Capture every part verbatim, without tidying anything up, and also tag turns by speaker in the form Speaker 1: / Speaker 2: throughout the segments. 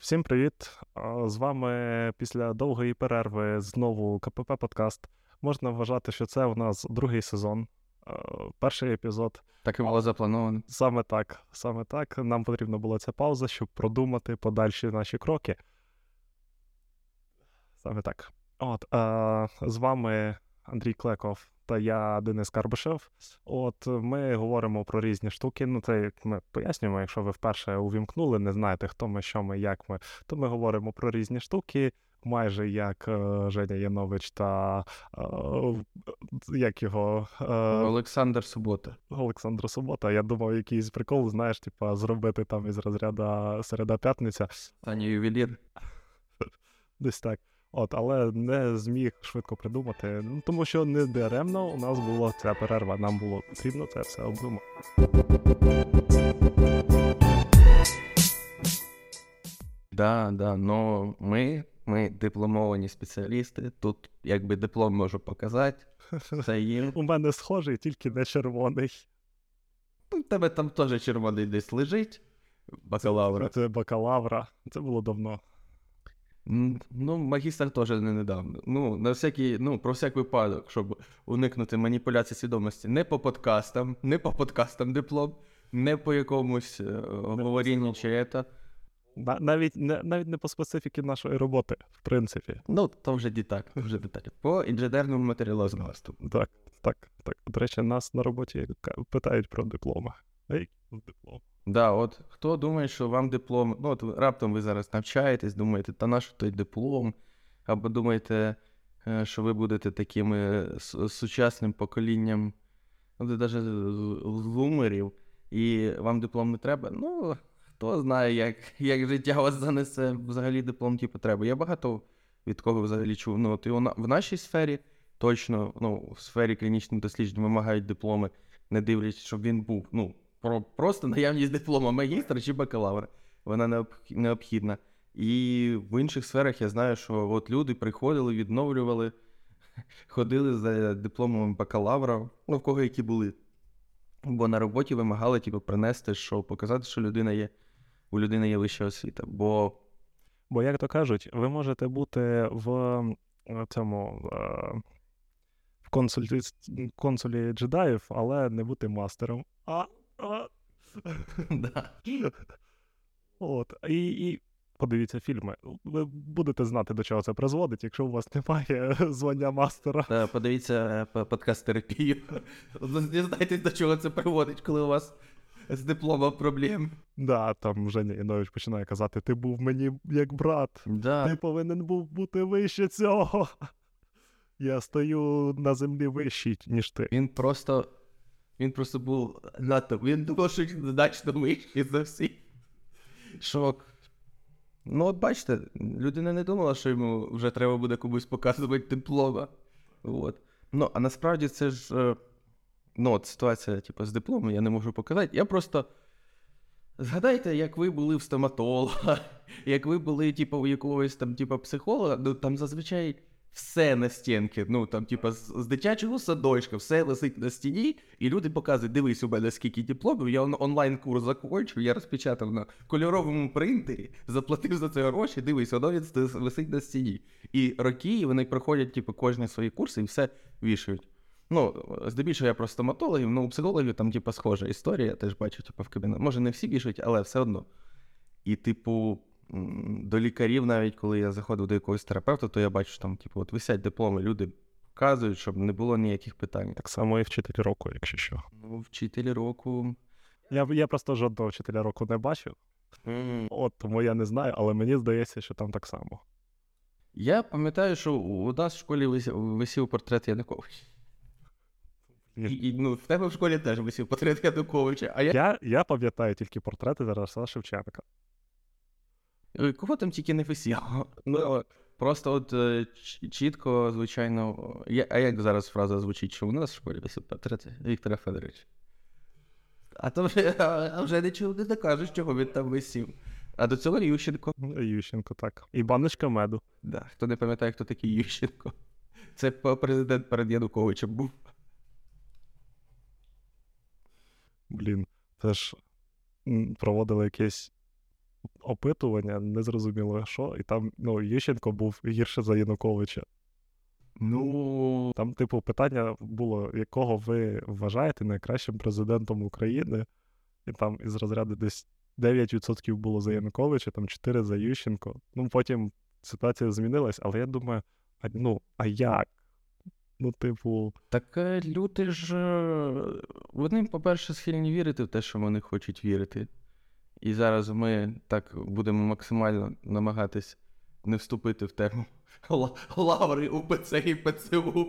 Speaker 1: Всім привіт! А, З вами після довгої перерви знову КПП подкаст. Можна вважати, що це у нас другий сезон, а, перший епізод.
Speaker 2: Так і було заплановано.
Speaker 1: Саме так, саме так. Нам потрібна була ця пауза, щоб продумати подальші наші кроки. Саме так. От, а, з вами Андрій Клеков та я, Денис Карбишев. От, ми говоримо про різні штуки. Ну, це як ми пояснюємо, якщо ви вперше увімкнули, не знаєте, хто ми, що ми, як ми, то ми говоримо про різні штуки, майже як е, Женя Янович та е, як його е,
Speaker 2: Олександр Субота.
Speaker 1: Олександр Субота. Я думав, якийсь прикол, знаєш, типа зробити там із розряду середа-п'ятниця.
Speaker 2: Таня ювелір.
Speaker 1: Десь так. От, але не зміг швидко придумати, ну, тому що не даремно у нас була ця перерва, нам було потрібно це все обдумати.
Speaker 2: Да, да, но ми, ми дипломовані спеціалісти, тут якби диплом можу показати, це є.
Speaker 1: У мене схожий, тільки не червоний.
Speaker 2: У тебе там теж червоний десь лежить, бакалавра.
Speaker 1: Це бакалавра, це було давно.
Speaker 2: Ну, магістр теж не недавно. Ну, на всякий, ну, про всяк випадок, щоб уникнути маніпуляції свідомості. Не по подкастам, не по подкастам диплом, не по якомусь е, говорінню чи це.
Speaker 1: На, навіть, не, навіть не по специфіки нашої роботи, в принципі.
Speaker 2: Ну, то вже деталь, вже деталь. По інженерному матеріалознавству.
Speaker 1: Так, так, так. До речі, нас на роботі питають про дипломи. А який диплом?
Speaker 2: Да, от хто думає, що вам диплом, ну от раптом ви зараз навчаєтесь, думаєте, та наш той диплом, або думаєте, що ви будете таким сучасним поколінням, ну, навіть зумерів, і вам диплом не треба, ну, хто знає, як, як життя вас занесе, взагалі диплом типу треба. Я багато від кого взагалі чув, ну, от і в нашій сфері точно, ну, в сфері клінічних досліджень вимагають дипломи, не дивлячись, щоб він був, ну, Про, просто наявність диплома магістра чи бакалавра. Вона необхідна. І в інших сферах я знаю, що от люди приходили, відновлювали, ходили за дипломом бакалавра, ну, в кого які були. Бо на роботі вимагали типу, принести, що показати, що людина є, у людини є вища освіта. Бо,
Speaker 1: Бо як то кажуть, ви можете бути в цьому... в консулі, консулі джедаїв, але не бути мастером. А
Speaker 2: Да.
Speaker 1: От. І, і подивіться фільми. Ви будете знати, до чого це призводить, якщо у вас немає звання мастера.
Speaker 2: Да, подивіться подкаст-терапію. Не знаєте, до чого це приводить, коли у вас з дипломом проблем.
Speaker 1: Да, там Женя Янович починає казати, ти був мені як брат.
Speaker 2: Да.
Speaker 1: Ти повинен був бути вище цього. Я стою на землі вищий, ніж ти.
Speaker 2: Він просто... Він просто був надто, він думав, що він значно вищий за всіх. Шок. Ну, от бачите, людина не думала, що йому вже треба буде комусь показувати диплома. От. Ну, а насправді це ж, ну, от ситуація, типу, з дипломом я не можу показати. Я просто, згадайте, як ви були в стоматолога, як ви були, типу, у якогось там, типу, психолога, ну, там зазвичай все на стінки, ну, там, типа, з, з дитячого садочка, все висить на стіні, і люди показують, дивись у мене скільки дипломів, я он- онлайн-курс закончив, я розпечатав на кольоровому принтері, заплатив за це гроші, дивись, воно від- висить на стіні. І роки, вони проходять, типу, кожні свої курси і все вішають. Ну, здебільшого я про стоматологів, ну, у психологів там, типу, схожа історія, я теж бачу, типу, в кабінеті. Може, не всі вішають, але все одно. І, типу, до лікарів навіть, коли я заходив до якогось терапевта, то я бачу, що там, типу, от висять дипломи, люди показують, щоб не було ніяких питань.
Speaker 1: Так само і вчитель року, якщо що.
Speaker 2: Ну, вчителі року...
Speaker 1: Я, я просто жодного вчителя року не бачив.
Speaker 2: Mm.
Speaker 1: От, тому я не знаю, але мені здається, що там так само.
Speaker 2: Я пам'ятаю, що у нас в школі висів, висів портрет Януковича. І, і, ну, в тебе в школі теж висів портрет Януковича, а я...
Speaker 1: Я, я пам'ятаю тільки портрети Тараса Шевченка.
Speaker 2: Кого там тільки не висіло? Ну, просто от чітко, звичайно... Я, а як зараз фраза звучить, що у нас в школі висів портрет Віктора Федоровича? А то вже, а вже нічого не докажеш, чого він там висів. А до цього Ющенко.
Speaker 1: Ющенко, так. І баночка меду.
Speaker 2: Да, хто не пам'ятає, хто такий Ющенко. Це президент перед Януковичем був.
Speaker 1: Блін, це ж проводили якесь опитування, незрозуміло що, і там, ну, Ющенко був гірше за Януковича.
Speaker 2: Ну,
Speaker 1: Там, типу, питання було, якого ви вважаєте найкращим президентом України, і там із розряду десь дев'ять відсотків було за Януковича, там чотири відсотки за Ющенко. Ну, потім ситуація змінилась, але я думаю, а, ну, а як? Ну, типу,
Speaker 2: так е, люди ж, е, вони, по-перше, схильні вірити в те, що вони хочуть вірити. І зараз ми так будемо максимально намагатись не вступити в тему ла- лаври УПЦ і ПЦУ.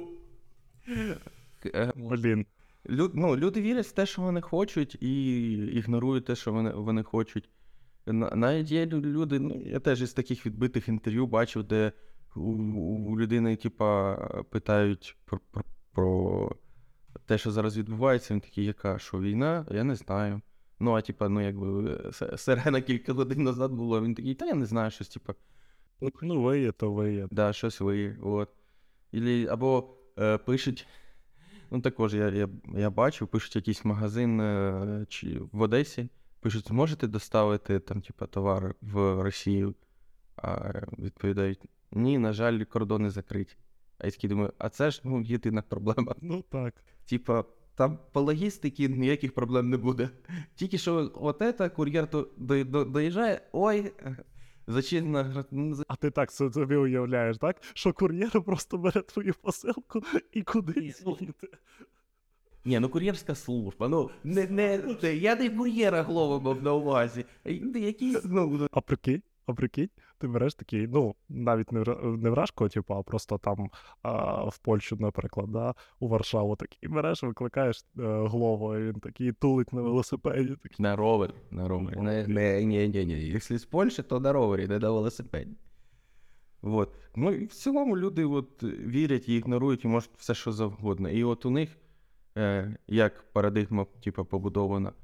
Speaker 2: Е,
Speaker 1: блін.
Speaker 2: Лю, ну, люди вірять в те, що вони хочуть, і ігнорують те, що вони, вони хочуть. На- Навіть є лю- люди, ну, я теж із таких відбитих інтерв'ю бачив, де у, у людини, типа, питають про, про, про те, що зараз відбувається, він такий, яка, що війна? Я не знаю. Ну, а типа, ну, якби с- сирена кілька годин назад було, він такий, та я не знаю, щось, типа,
Speaker 1: Ну, ви є, то ви є.
Speaker 2: да, щось ви, от. Ілі, або е, пишуть, ну також я, я, я бачив, пишуть якийсь магазин е, чи в Одесі, пишуть, зможете доставити там, типа, товар в Росію? А відповідають, ні, на жаль, кордони закриті. А я такий думаю, а це ж, ну, єдина проблема.
Speaker 1: Ну, так.
Speaker 2: Типа, там по логістиці ніяких проблем не буде. Тільки що от це, кур'єр то до, до, доїжджає, ой, зачинена. гра- ну, за-
Speaker 1: А ти так со- собі уявляєш, так? Що кур'єр просто бере твою посилку і кудись їде.
Speaker 2: Ні, ну кур'єрська служба, ну, не, не, не, я не кур'єра голову мав на увазі. Якісь, ну,
Speaker 1: А прикинь, а прикинь, ти береш такий, ну, навіть не, вра- не вражко, типу, а просто там а, в Польщу, наприклад, да, у Варшаву такий береш, викликаєш е, Глово, і він такий тулить на велосипеді. Такий.
Speaker 2: на ровері, на ровері. Не, не, ні, ні, ні. Якщо з Польщі, то на ровері, не на велосипеді. Вот. Ну, і в цілому люди от вірять і ігнорують, і можуть все, що завгодно. І от у них, е, як парадигма, типу, побудована,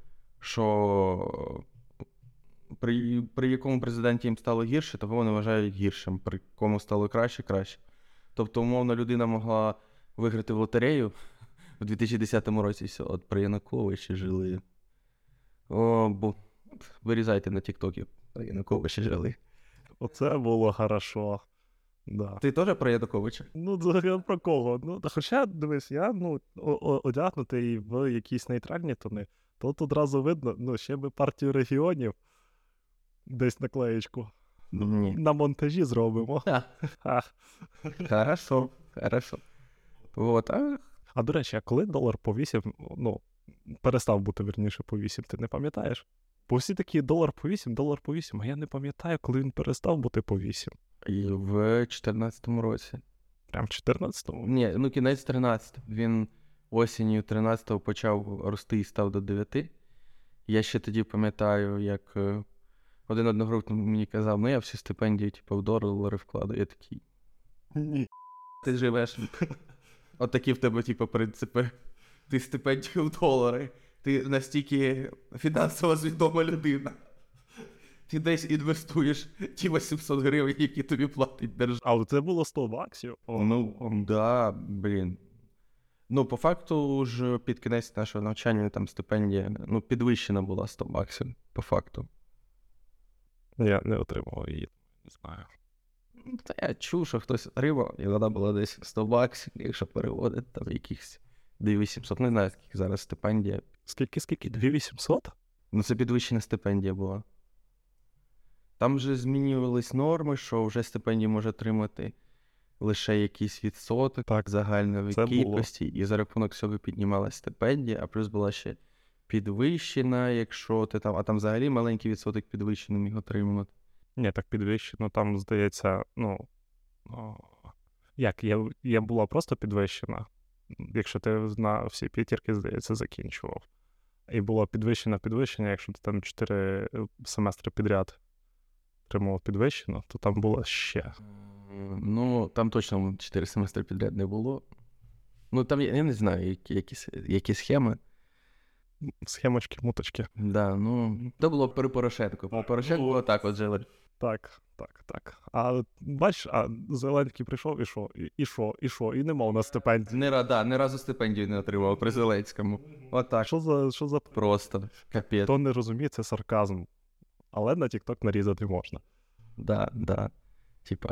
Speaker 2: що при, при якому президенті їм стало гірше, того вони вважають гіршим, при кому стало краще, краще. Тобто, умовно, людина могла виграти в лотерею в дві тисячі десятому році, все, от при Януковичі жили. О, бо вирізайте на тіктокі, при Януковичі жили.
Speaker 1: Оце було хорошо. Да.
Speaker 2: Ти теж про Януковича?
Speaker 1: Ну, це про кого? Ну, та хоча, дивись, я, ну, о- о- одягнутий в якісь нейтральні тони, тут одразу видно, ну, ще би партію регіонів десь наклеєчку.
Speaker 2: Ні.
Speaker 1: На монтажі зробимо.
Speaker 2: А,
Speaker 1: Ха.
Speaker 2: хорошо, хорошо. Вот, а
Speaker 1: А до речі, а коли долар по вісім, ну, перестав бути, вірніше, по вісім, ти не пам'ятаєш? Бо всі такі долар по вісім, долар по вісім, а я не пам'ятаю, коли він перестав бути по вісім.
Speaker 2: і в чотирнадцятому році.
Speaker 1: Прям в чотирнадцятому?
Speaker 2: Ні, ну кінець тринадцятого. Він осінню тринадцятого почав рости і став до дев'яти. Я ще тоді пам'ятаю, як е, один одногрупник мені казав, ну я всю стипендію, типу, в долари вкладу. Я такий,
Speaker 1: Ні.
Speaker 2: ти живеш. От такі в тебе, типу, принципи. Ти стипендію в долари. Ти настільки фінансово свідома людина. Ти десь інвестуєш ті вісімсот гривень, які тобі платить держава.
Speaker 1: Але це було сто баксів. О,
Speaker 2: Ну, да, блін. Ну, по факту ж під кінець нашого навчання там стипендія, ну, підвищена була сто баксів, по факту.
Speaker 1: Я не отримав її, не знаю.
Speaker 2: Ну, Та я чув, що хтось отримав, і вона була десь сто баксів, якщо переводити там якихось дві тисячі вісімсот, не знаю, скільки зараз стипендія.
Speaker 1: Скільки, скільки? дві тисячі вісімсот?
Speaker 2: Ну, це підвищена стипендія була. Там вже змінювались норми, що вже стипендію може отримати лише якийсь відсоток
Speaker 1: Так,
Speaker 2: загальної
Speaker 1: це було.
Speaker 2: кількості, і за рахунок цього піднімалась стипендія, а плюс була ще підвищена, якщо ти там, а там взагалі маленький відсоток підвищений міг отримувати.
Speaker 1: Ні, так підвищено, там, здається, ну, о, як, я, я була просто підвищена, якщо ти на всі п'ятірки, здається, закінчував. І було підвищено підвищення, якщо ти там чотири семестри підряд отримував підвищено, то там було ще.
Speaker 2: Ну, там точно чотири семестри підряд не було. Ну, там, я, я не знаю, які, які, с- які схеми.
Speaker 1: Схемочки, муточки.
Speaker 2: Да, ну, то було при Порошенку. По Порошенку
Speaker 1: Ну,
Speaker 2: отак от жили.
Speaker 1: Так, так, так. А бачиш, а Зеленський прийшов і що? І, і що? І що? І нема у нас стипендії.
Speaker 2: Не, ра- да, не разу стипендію не отримав при Зеленському. Отак.
Speaker 1: Що за, що за...
Speaker 2: Просто капець.
Speaker 1: Хто не розуміє, це сарказм. але на TikTok нарізати можна.
Speaker 2: Да, да. Типа.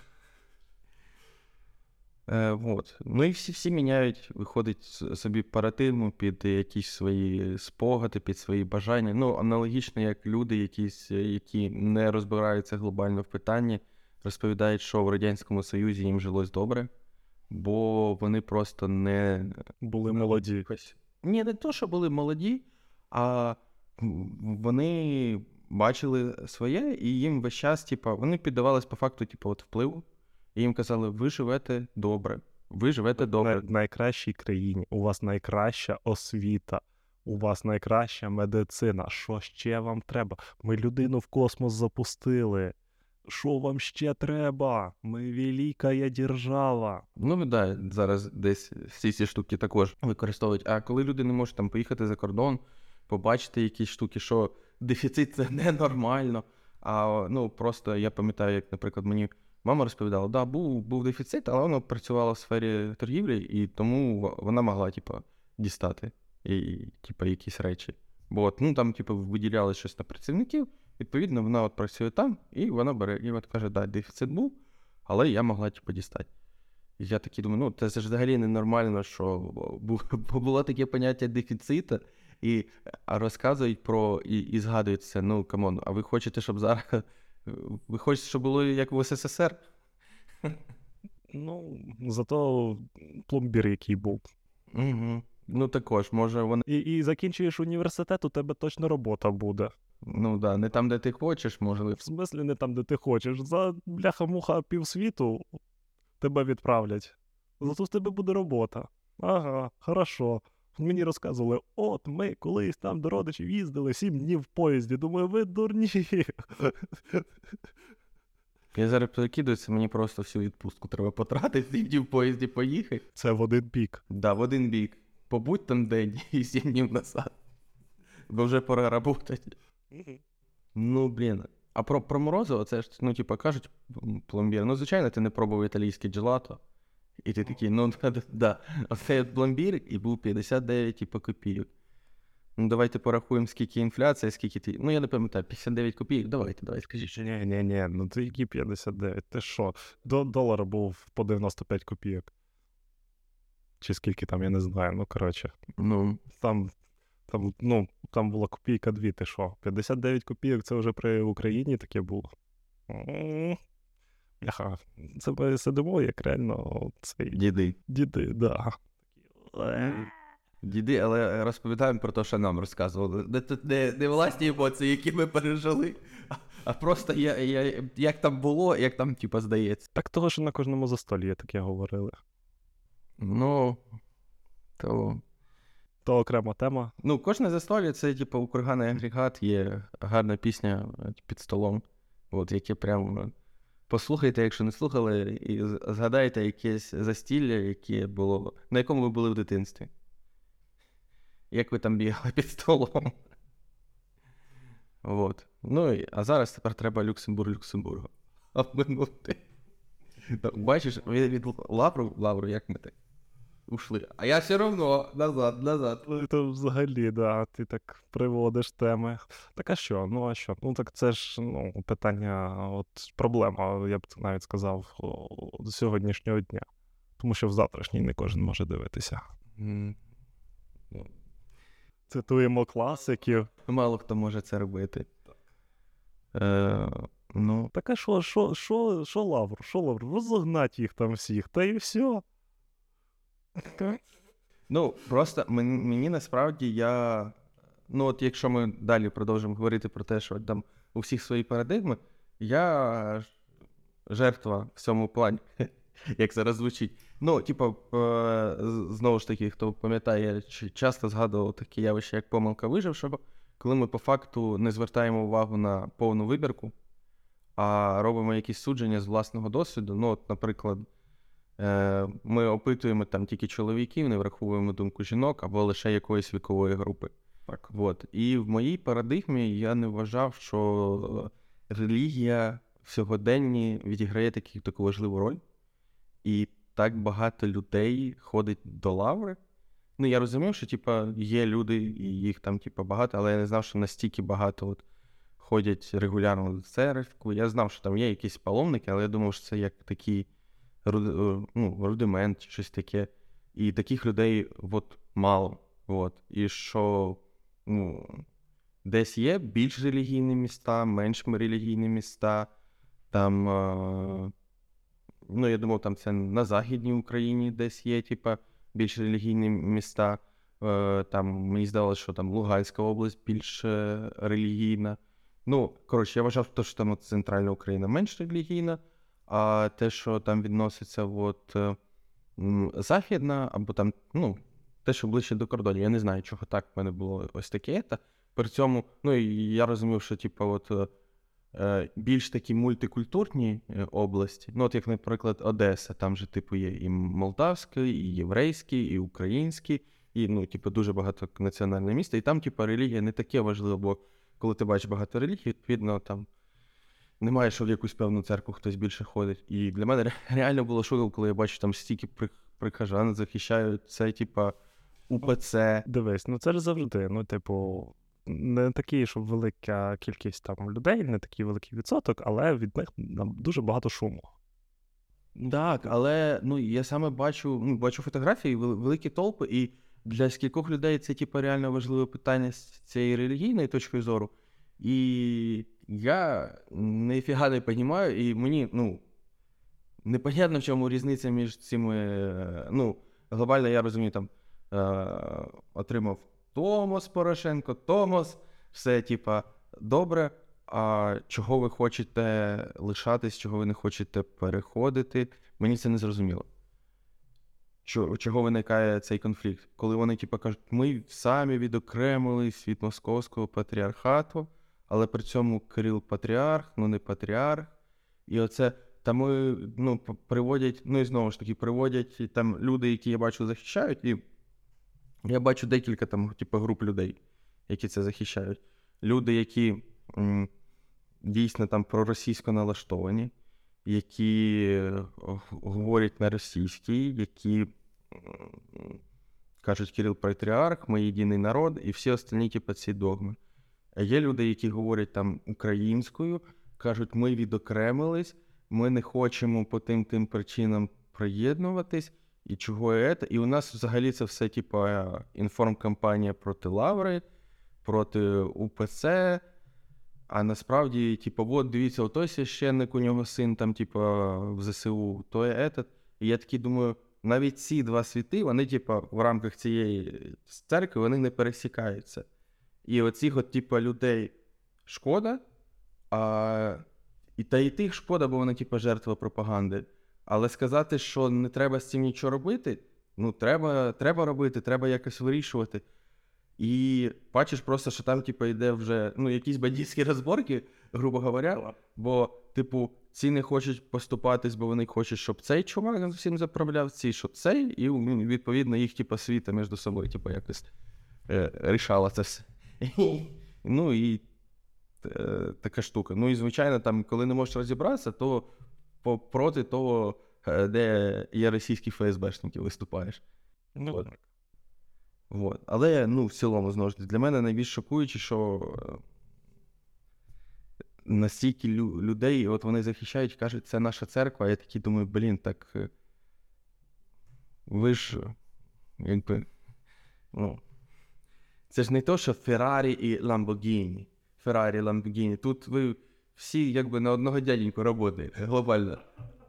Speaker 2: Е, вот. Ну і всі, всі міняють, виходить собі парадигму під якісь свої спогади, під свої бажання. Ну, аналогічно, як люди, якісь, які не розбираються глобально в питанні, розповідають, що в Радянському Союзі їм жилось добре, бо вони просто не...
Speaker 1: Були молоді.
Speaker 2: Ні, не то, що були молоді, а вони бачили своє, і їм весь час, типа, вони піддавались по факту, типа, от впливу. І їм казали, ви живете добре, ви живете добре.
Speaker 1: В найкращій країні, у вас найкраща освіта, у вас найкраща медицина. Що ще вам треба? Ми людину в космос запустили. Що вам ще треба? Ми велика держава.
Speaker 2: Ну, да, зараз десь всі ці штуки також використовують. А коли люди не можуть там поїхати за кордон, побачити якісь штуки, що дефіцит – це ненормально. А, ну, просто я пам'ятаю, як, наприклад, мені мама розповідала, да, був, був дефіцит, але вона працювала в сфері торгівлі, і тому вона могла, типу, дістати і, типу, якісь речі. Бо от, ну, там, типу, виділяли щось на працівників, відповідно, вона от працює там, і вона бере, і от каже, да, дефіцит був, але я могла, типу, дістати. І я такий думаю, ну, це ж взагалі ненормально, що було таке поняття дефіциту, і розказують про, і, і згадують це, ну, камон, а ви хочете, щоб зараз... Ви хочете, щоб було як в СССР?
Speaker 1: Ну, зато пломбір який був.
Speaker 2: Угу. Ну також, може вони...
Speaker 1: І, і закінчуєш університет, у тебе точно робота буде.
Speaker 2: Ну да, не там, де ти хочеш, можливо.
Speaker 1: В смислі не там, де ти хочеш. За бляха-муха півсвіту тебе відправлять. Зато в тебе буде робота. Ага, хорошо. Мені розказували, от ми колись там до родичів їздили сім днів в поїзді. Думаю, ви дурні.
Speaker 2: Я зараз перекидаюся, мені просто всю відпустку треба потратити, сім днів в поїзді поїхати.
Speaker 1: Це в один бік.
Speaker 2: Да, в один бік. Побудь там день і сім днів назад. Бо вже пора работати.
Speaker 1: Угу.
Speaker 2: Ну, блін. А про, про морозиво, це ж, ну, типа, кажуть, пломбір. Ну, звичайно, ти не пробував італійське джелато. І ти такий, ну, да, оцей пломбір і був п'ятдесят дев'ять, типу, копійок. Ну, давайте порахуємо, скільки інфляція, скільки ти... Ну, я не пам'ятаю, п'ятдесят дев'ять копійок, давайте, давайте, скажіть.
Speaker 1: Ні-ні-ні, ну це які п'ятдесят дев'ять, ти що? До долара був по дев'яносто п'ять копійок. Чи скільки там, я не знаю, ну, коротше.
Speaker 2: Ну,
Speaker 1: там, там, ну, там була копійка дві, ти що? п'ятдесят дев'ять копійок, це вже при Україні таке було. Ага, це ми сидимо, як реально цей...
Speaker 2: Діди.
Speaker 1: Діди, да.
Speaker 2: Діди, але розповідаємо про те, що нам розказували. Не, не, не власні емоції, які ми пережили, а, а просто я, я, як там було, як там, типа, здається.
Speaker 1: Так того, що на кожному застолі таке говорили.
Speaker 2: Ну, то...
Speaker 1: То окрема тема.
Speaker 2: Ну, кожне застолля, це, типу, у курганий агрегат є гарна пісня під столом, от, яке прямо... Послухайте, якщо не слухали, і згадайте якесь застілля, яке було, на якому ви були в дитинстві. Як ви там бігали під столом. От. Ну, а зараз тепер треба Люксембург-Люксембургу. Обминути. Бачиш, від лавру, лавру, як ми так ушли. А я все одно назад, назад.
Speaker 1: Ну, то взагалі, да, ти так приводиш теми. Так а що? Ну а що? Ну так це ж, ну, питання, от проблема, я б навіть сказав, до сьогоднішнього дня. Тому що в завтрашній не кожен може дивитися.
Speaker 2: Mm.
Speaker 1: Цитуємо класиків.
Speaker 2: Мало хто може це робити. Е, ну.
Speaker 1: Так а що, що, що, що лавр? Що лавр? Розогнать їх там всіх, та і все.
Speaker 2: Ну, просто мені, мені насправді я... Ну, от якщо ми далі продовжимо говорити про те, що там у всіх свої парадигми, я жертва в цьому плані, як зараз звучить. Ну, типу, знову ж таки, хто пам'ятає, я часто згадував таке явище, як помилка вижившого, коли ми по факту не звертаємо увагу на повну вибірку, а робимо якісь судження з власного досвіду. Ну, от, наприклад, ми опитуємо там тільки чоловіків, не враховуємо думку жінок або лише якоїсь вікової групи. Так. От. І в моїй парадигмі я не вважав, що релігія в сьогоденні відіграє такі, таку важливу роль. І так багато людей ходить до лаври. Ну, я розумів, що типа, є люди, і їх там типа, багато, але я не знав, що настільки багато от, ходять регулярно в церкву. Я знав, що там є якісь паломники, але я думав, що це як такий руд... ну, рудимент, щось таке. І таких людей от мало. От. І що ну, десь є більш релігійні міста, менш релігійні міста. Там, е... ну, я думав, там це на Західній Україні десь є, типа, більш релігійні міста. Е... Там, мені здалося, що там Луганська область більш е... релігійна. Ну, коротше, я вважав, що там от Центральна Україна менш релігійна, а те, що там відноситься от, е... Західна, або там, ну, те, що ближче до кордонів. Я не знаю, чого так в мене було ось таке. Та. При цьому, ну, і я розумів, що, типу, от, е, більш такі мультикультурні області, ну, от як, наприклад, Одеса, там же, типу, є і молдавські, і єврейські, і українські, і, ну, типу, дуже багато національне місто, і там, типу, релігія не таке важливо, бо коли ти бачиш багато релігій, відповідно, там, немає, що в якусь певну церкву хтось більше ходить. І для мене реально було шоком, коли я бачу, там стільки прихожан захищають це, типа, УПЦ.
Speaker 1: Дивись, ну це ж завжди, ну, типу, не такий, щоб велика кількість там людей, не такий великий відсоток, але від них дуже багато шуму.
Speaker 2: Так, але, ну, я саме бачу, ну, бачу фотографії, великі толпи, і для скількох людей це, типу, реально важливе питання з цієї релігійної точки зору. І я ніфіга не розумію, і мені, ну, непонятно, в чому різниця між цими, ну, глобально я розумію, там, е- отримав Томос Порошенко, Томос, все, типа, добре, а чого ви хочете лишатись, чого ви не хочете переходити, мені це не зрозуміло. Чого виникає цей конфлікт? Коли вони, типу, кажуть, ми самі відокремились від московського патріархату, але при цьому Кирил патріарх, ну не патріарх. І оце там, ну, приводять, ну і знову ж таки, приводять там люди, які, я бачу, захищають, і я бачу декілька там, типу, груп людей, які це захищають. Люди, які м, дійсно там проросійсько налаштовані, які говорять на російській, які кажуть, Кирил патріарх, ми єдиний народ, і всі остальні, типу, ці догми. А є люди, які говорять там українською, кажуть, ми відокремились, ми не хочемо по тим тим причинам приєднуватись, і чого це. І у нас взагалі це все, типу, інформкампанія проти Лаври, проти УПЦ, а насправді, типу, от, дивіться, отой священник, у нього син там, типу, в ЗСУ, той этот. І я такий думаю, навіть ці два світи, вони, типу, в рамках цієї церкви, вони не пересікаються. І оцих, от, типу, людей шкода, а і та і тих шкода, бо вони, типу, жертва пропаганди. Але сказати, що не треба з цим нічого робити, ну, треба, треба робити, треба якось вирішувати. І бачиш просто, що там, типу, йде вже, ну, якісь бандитські розборки, грубо говоря, бо, типу, ці не хочуть поступатись, бо вони хочуть, щоб цей чувак всім заправляв, ці, щоб цей, і, відповідно, їх, типу, світа між собою, типу, якось е, рішала це все. Ну, і е, така штука. Ну, і, звичайно, там, коли не можеш розібратися, то по, проти того, де є російські ФСБшники, виступаєш.
Speaker 1: Ну,
Speaker 2: от. Вот. Але, ну, в цілому, знову ж таки, для мене найбільш шокуюче, що настільки лю- людей, от вони захищають, кажуть, це наша церква, а я такий думаю, блін, так ви ж, якби, ну, це ж не то, що Феррарі і Ламборгіні. Феррарі, Ламборгіні. Тут ви всі, якби, на одного дяденьку працюєте, глобально.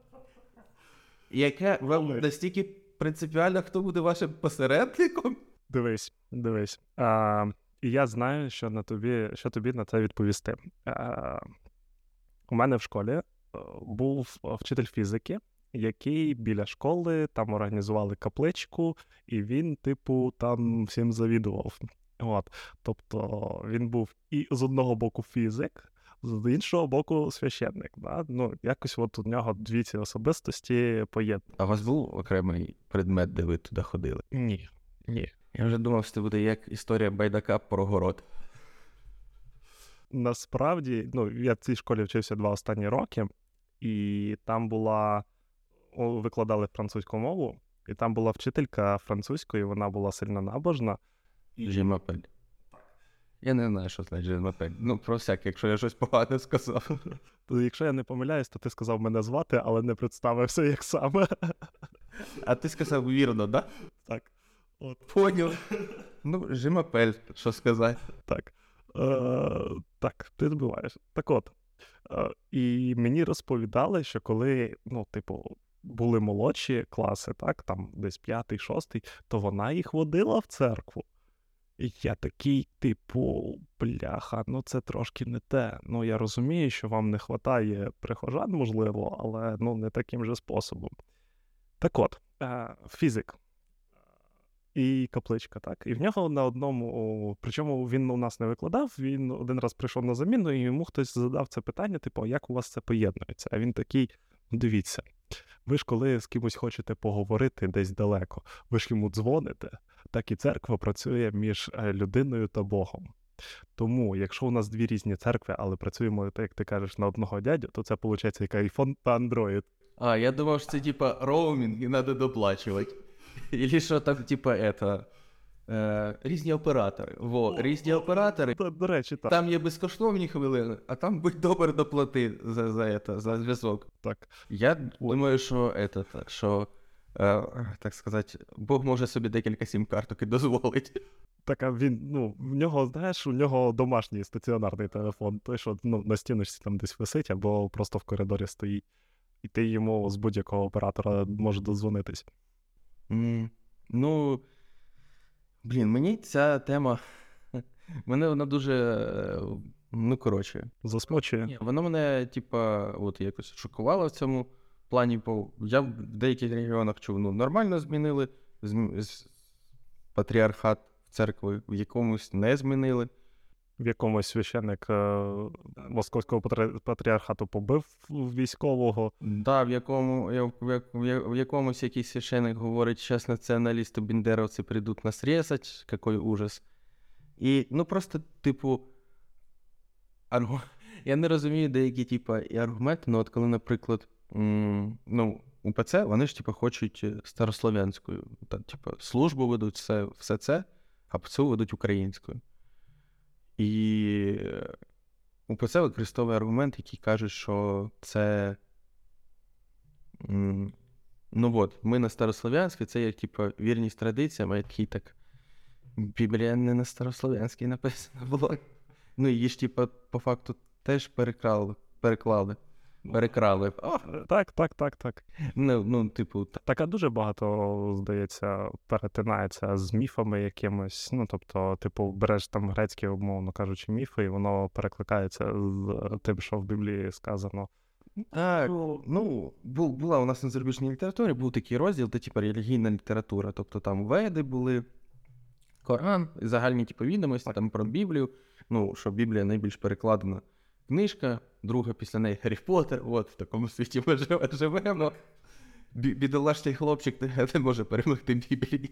Speaker 2: Яке вам настільки принципіально, хто буде вашим посередником?
Speaker 1: Дивись, дивись. А, і я знаю, що на тобі, що тобі на це відповісти. А, у мене в школі був вчитель фізики, який біля школи там організували капличку, і він, типу, там всім завідував. От. Тобто він був і з одного боку фізик, з іншого боку священник. Да? Ну, якось от у нього дві ці особистості поєднані.
Speaker 2: А у вас був окремий предмет, де ви туди ходили?
Speaker 1: Ні, ні.
Speaker 2: Я вже думав, що це буде як історія Байдака про город.
Speaker 1: Насправді, ну, я в цій школі вчився два останні роки, і там була, викладали французьку мову, і там була вчителька французької, вона була сильно набожна.
Speaker 2: Жімапель. Я не знаю, що значить Жимапель. Ну, про всяк, якщо я щось погане сказав.
Speaker 1: То, якщо я не помиляюсь, то ти сказав мене звати, але не представився як саме.
Speaker 2: А ти сказав вірно, да?
Speaker 1: Так. От.
Speaker 2: Поняв. Ну, Жимапель, що сказати.
Speaker 1: Так. Е, так, ти збиваєш. Так от. Е, і мені розповідали, що коли, ну, типу, були молодші класи, так, там десь п'ятий, шостий, то вона їх водила в церкву. І я такий, типу, бляха, ну це трошки не те. Ну, я розумію, що вам не вистачає прихожан, можливо, але, ну, не таким же способом. Так от, е, фізик. І капличка, так. І в нього на одному, причому він у нас не викладав, він один раз прийшов на заміну, і йому хтось задав це питання, типу, як у вас це поєднується? А він такий, ну дивіться, ви ж коли з кимось хочете поговорити десь далеко, ви ж йому дзвоните, так і церква працює між людиною та Богом. Тому, якщо у нас дві різні церкви, але працюємо, як ти кажеш, на одного дядю, то це, виходить, як iPhone та Android.
Speaker 2: А, я думав, що це, типа, роумінг і треба доплачувати. Или що там, типа, это, е, різні оператори. Во, різні оператори.
Speaker 1: До, до речі, так.
Speaker 2: Там є безкоштовні хвилини, а там будь добре доплати за, за, это, за зв'язок.
Speaker 1: Так.
Speaker 2: Я думаю, що, это, так, що е, так сказати, Бог може собі декілька сім-карток і дозволить.
Speaker 1: Так, а він, ну, в нього, знаєш, у нього домашній стаціонарний телефон, той, що, ну, на стіночці там десь висить, або просто в коридорі стоїть. І ти йому з будь-якого оператора може дозвонитись.
Speaker 2: Mm. Ну, блін, мені ця тема, мене вона дуже, ну, коротше.
Speaker 1: Засмучує?
Speaker 2: Ні, вона мене, типа, от якось шокувала в цьому плані, бо я в деяких регіонах чув, ну, нормально змінили, зм... патріархат церкви, в якомусь не змінили.
Speaker 1: В якомусь священник е- Московського патри... патріархату побив військового.
Speaker 2: Да, в якому в, в, в якомусь якийсь священник говорить, зараз націоналісти бендеровці прийдуть нас різать, який ужас. І, ну, просто, типу, аргу... я не розумію деякі, типу, і аргументи, ну, от коли, наприклад, м- ну, УПЦ, вони ж, типу, хочуть старослов'янською, та, типу, службу ведуть, все, все це, а ПЦУ ведуть українською. І УПЦ використовує аргумент, який каже, що це, ну от, ми на старослов'янській, це як, типу, вірність традиціям, а який так, Біблія не на старослов'янській написана була. Ну, її ж, типу, по факту теж перекрали, переклали. Перекрали. О,
Speaker 1: так, так, так, так.
Speaker 2: Ну, ну, типу...
Speaker 1: Так, а дуже багато, здається, перетинається з міфами якимось. Ну, тобто, типу, береш там грецькі, умовно кажучи, міфи, і воно перекликається з тим, що в Біблії сказано.
Speaker 2: Так, ну, був, була у нас на зарубіжній літературі, був такий розділ, де, типу, релігійна література. Тобто, там Веди були, Коран, загальні, типу, відомості, там про Біблію. Ну, що Біблія найбільш перекладена книжка, друга після неї Гаррі Поттер, от в такому світі ми живемо. Бідолашний хлопчик не, не може перемогти Біблії.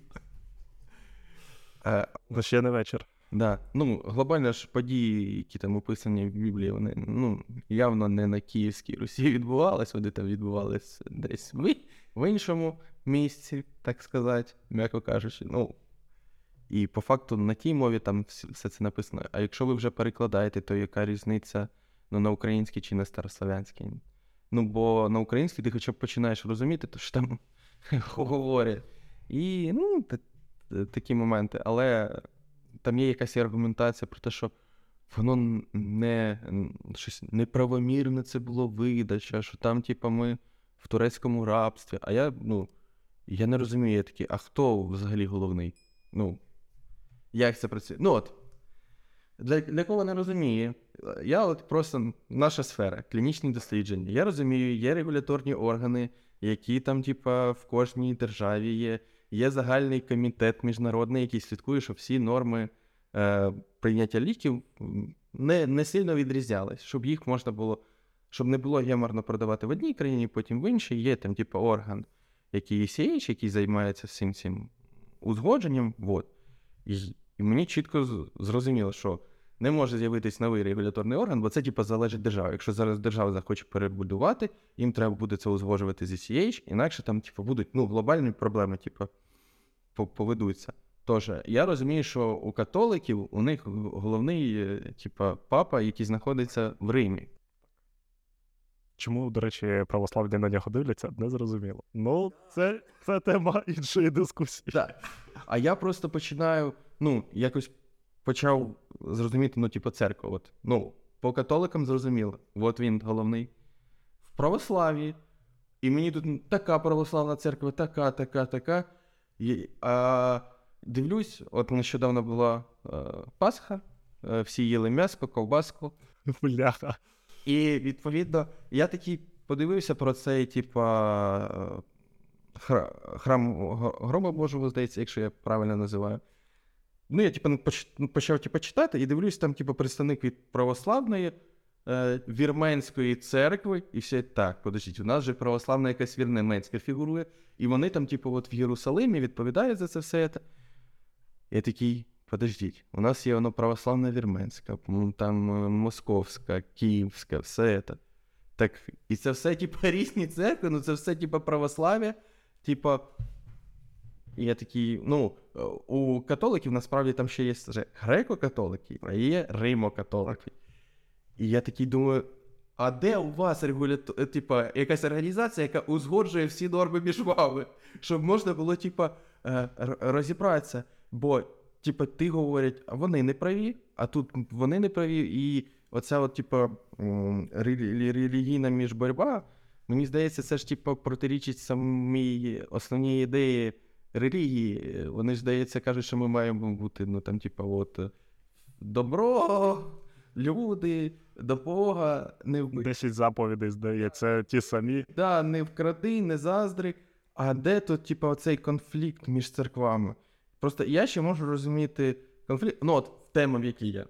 Speaker 1: Ну, ще не вечір.
Speaker 2: Да. Ну, глобально ж події, які там описані в Біблії, вони, ну, явно не на Київській Русі відбувались, вони там відбувались десь в, в іншому місці, так сказати, м'яко кажучи. Ну, і по факту на тій мові там все це написано. А якщо ви вже перекладаєте, то яка різниця, ну, на українській чи на старослов'янській? Ну, бо на українській ти хоча б починаєш розуміти, то що там говорять. І, ну, т- т- такі моменти. Але там є якась аргументація про те, що воно не, щось неправомірне це було видача, що там, типу, ми в турецькому рабстві. А я, ну, я не розумію, я такий, а хто взагалі головний? Ну, як це працює? Ну, от, для, для кого не розуміє, я от просто, наша сфера, клінічні дослідження. Я розумію, є регуляторні органи, які там, типа, в кожній державі є. Є загальний комітет міжнародний, який слідкує, щоб всі норми е, прийняття ліків не, не сильно відрізнялись, щоб їх можна було, щоб не було геморно продавати в одній країні, потім в іншій. Є там, типа, орган, який і сі ейч, який займається всім цим узгодженням. Вот. І, і мені чітко зрозуміло, що не може з'явитись новий регуляторний орган, бо це, типу, залежить держава. Якщо зараз держава захоче перебудувати, їм треба буде це узгоджувати зі сі ейч, інакше там, типу, будуть, ну, глобальні проблеми, типу, поведуться. теж. Я розумію, що у католиків у них головний, типа, папа, який знаходиться в Римі.
Speaker 1: Чому, до речі, православні на нього дивляться, не зрозуміло. Ну, це, це тема іншої дискусії.
Speaker 2: Так. А я просто починаю, ну, якось почав зрозуміти, ну, типу, церкву. От. Ну, по католикам зрозуміло. От він головний. В православі. І мені тут така православна церква, така, така, така. І, а, дивлюсь, от нещодавно була а, Пасха, а, всі їли м'ясо, ковбаску.
Speaker 1: Бляха.
Speaker 2: І, відповідно, я такий подивився про цей, типа, храм Гроба Божого, здається, якщо я правильно називаю. Ну, я, типа, почав, типа, читати і дивлюсь, там, типа, представник від православної, е, вірменської церкви, і все так, подождіть, у нас же православна якась вірменська фігурує, і вони там, типу, от в Єрусалимі відповідають за це все. Я такий, подождіть, у нас є воно православна вірменська, там московська, київська, все це. Так, і це все, типу, різні церкви, ну це все, типу, православ'я, типу, і я такий, ну, у католиків, насправді, там ще є греко-католики, а є римо-католики. І я такий думаю, а де у вас регулятор, типу, якась організація, яка узгоджує всі норми між вами, щоб можна було, типу, розібратися, бо, типу, ти говорять, а вони не праві, а тут вони не праві, і оця от, типу, релігійна міжборотьба, мені здається, це ж, типу, протирічить самій основній ідеї релігії. Вони ж, здається, кажуть, що ми маємо бути, ну, там, типу, от, добро, люди, до Бога, не вбий.
Speaker 1: Десять заповідей, здається, ті самі.
Speaker 2: Так, да, не вкради, не заздри. А де тут, типу, оцей конфлікт між церквами? Просто я ще можу розуміти конфлікт, ну, от, тема, в якій я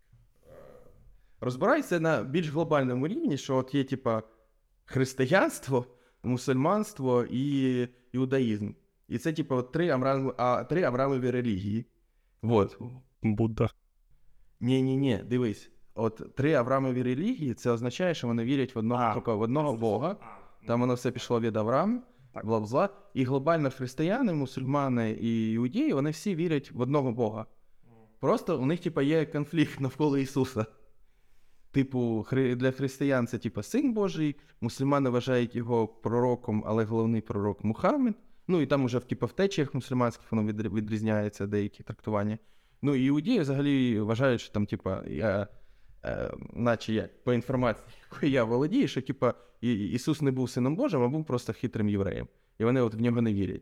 Speaker 2: розбираюся на більш глобальному рівні, що от є, типа, християнство, мусульманство і іудаїзм. І це, типа, от три, Авраам... а, три Авраамові релігії. Вот.
Speaker 1: Будда.
Speaker 2: Ні-ні-ні, дивись. От три Авраамові релігії, це означає, що вони вірять в одного, а, в одного Бога. Там воно все пішло від Авраама, бла-бла. І глобально християни, мусульмани і іудеї, вони всі вірять в одного Бога. Просто у них, типа, є конфлікт навколо Ісуса. Типу, для християн це, типу, Син Божий, мусульмани вважають його пророком, але головний пророк Мухаммед. Ну, і там уже, типу, в течіях мусульманських воно відрізняється, деякі трактування. Ну, і іудеї взагалі вважають, що там, типу, я, е, наче я, по інформації, якою я володію, що, типу, Ісус не був Сином Божим, а був просто хитрим євреєм. І вони от в нього не вірять.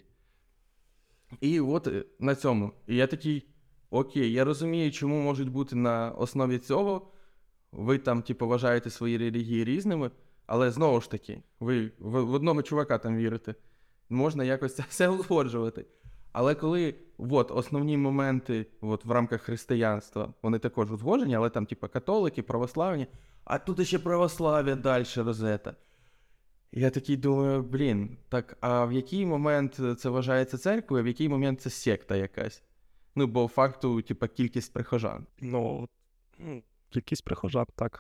Speaker 2: І от на цьому. І я такий, окей, я розумію, чому можуть бути на основі цього ви там, типу, вважаєте свої релігії різними, але знову ж таки, ви в, в одного чувака там вірите. Можна якось це все узгоджувати. Але коли от, основні моменти от, в рамках християнства, вони також узгоджені, але там, типу, католики, православні, а тут ще православ'я далі розета. Я такий думаю, блін, так, а в який момент це вважається церквою, а в який момент це секта якась? Ну, бо факту, типу, кількість прихожан.
Speaker 1: Ну, якийсь прихожан, так.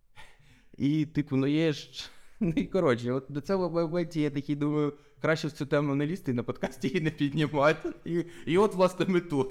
Speaker 2: І, типу, ну є ж... Ну, і, коротше, от до цього моменті я такий думаю, краще в цю тему не лізти і на подкасті її не піднімати. І, і от, власне, ми тут.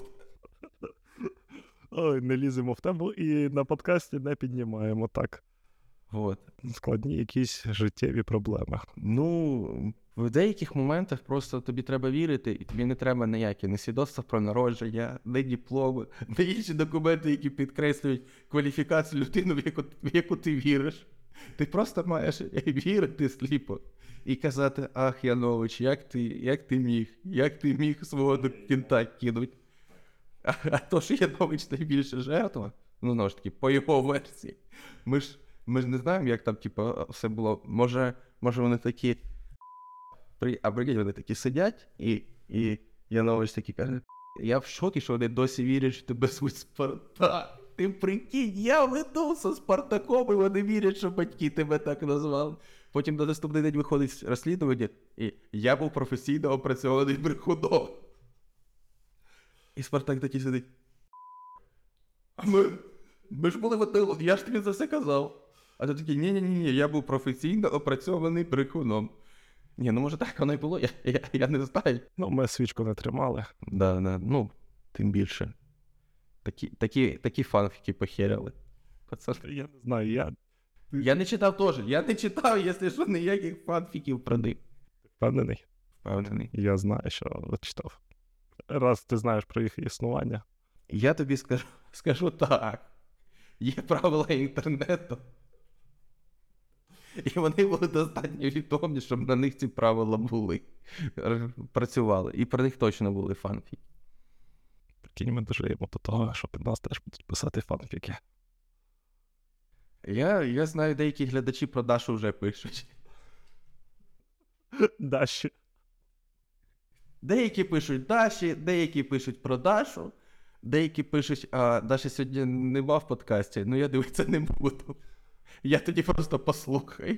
Speaker 1: Ой, не ліземо в тему і на подкасті не піднімаємо, так.
Speaker 2: От.
Speaker 1: Складні якісь життєві проблеми.
Speaker 2: Ну, в деяких моментах просто тобі треба вірити, і тобі не треба ніякі не свідоцтва про народження, не дипломи, не інші документи, які підкреслюють кваліфікацію людини, в яку, в яку ти віриш. Ти просто маєш вірити сліпо і казати, ах, Янович, як ти, як ти міг, як ти міг свого кінта кинути. А, а то, що Янович найбільша жертва, ну, знову ж таки, по його версії, ми ж, ми ж не знаємо, як там, типу, все було. Може, може вони такі, при, а прикинь, вони такі сидять, і, і Янович такий каже, я в шокі, що вони досі вірять, що тебе звуть Спартак. Ти прикинь, я ведувся Спартаком, і вони вірять, що батьки тебе так назвали. Потім на наступний день виходить розслідування, і я був професійно опрацьований брехуном. І Спартак такий сидить. А ми, ми ж були в отелу, я ж тобі за все казав. А ти такий, ні-ні-ні, я був професійно опрацьований брехуном. Ні, ну може так воно і було, я, я, я не знаю.
Speaker 1: Ну, ми свічку не тримали.
Speaker 2: Да, да, ну, тим більше. Такі, такі, такі фанфіки похеряли. Пацани.
Speaker 1: Я не знаю, я
Speaker 2: Я не читав теж. Я не читав, якщо що, ніяких фанфіків про них.
Speaker 1: впевнений.
Speaker 2: Впевнений.
Speaker 1: Я знаю, що читав. Раз ти знаєш про їх існування.
Speaker 2: Я тобі скажу, скажу так. Є правила інтернету. І вони були достатньо відомі, щоб на них ці правила були. Працювали. І про них точно були фанфіки.
Speaker 1: Прикинь, ми дожиємо до того, що під нас теж будуть писати фанфіки.
Speaker 2: Я, я знаю, деякі глядачі про Дашу вже пишуть.
Speaker 1: Даші.
Speaker 2: Деякі пишуть Даші, деякі пишуть про Дашу, деякі пишуть, а Даша сьогодні нема в подкасті, ну я дивитися не буду. Я тоді просто послухаю.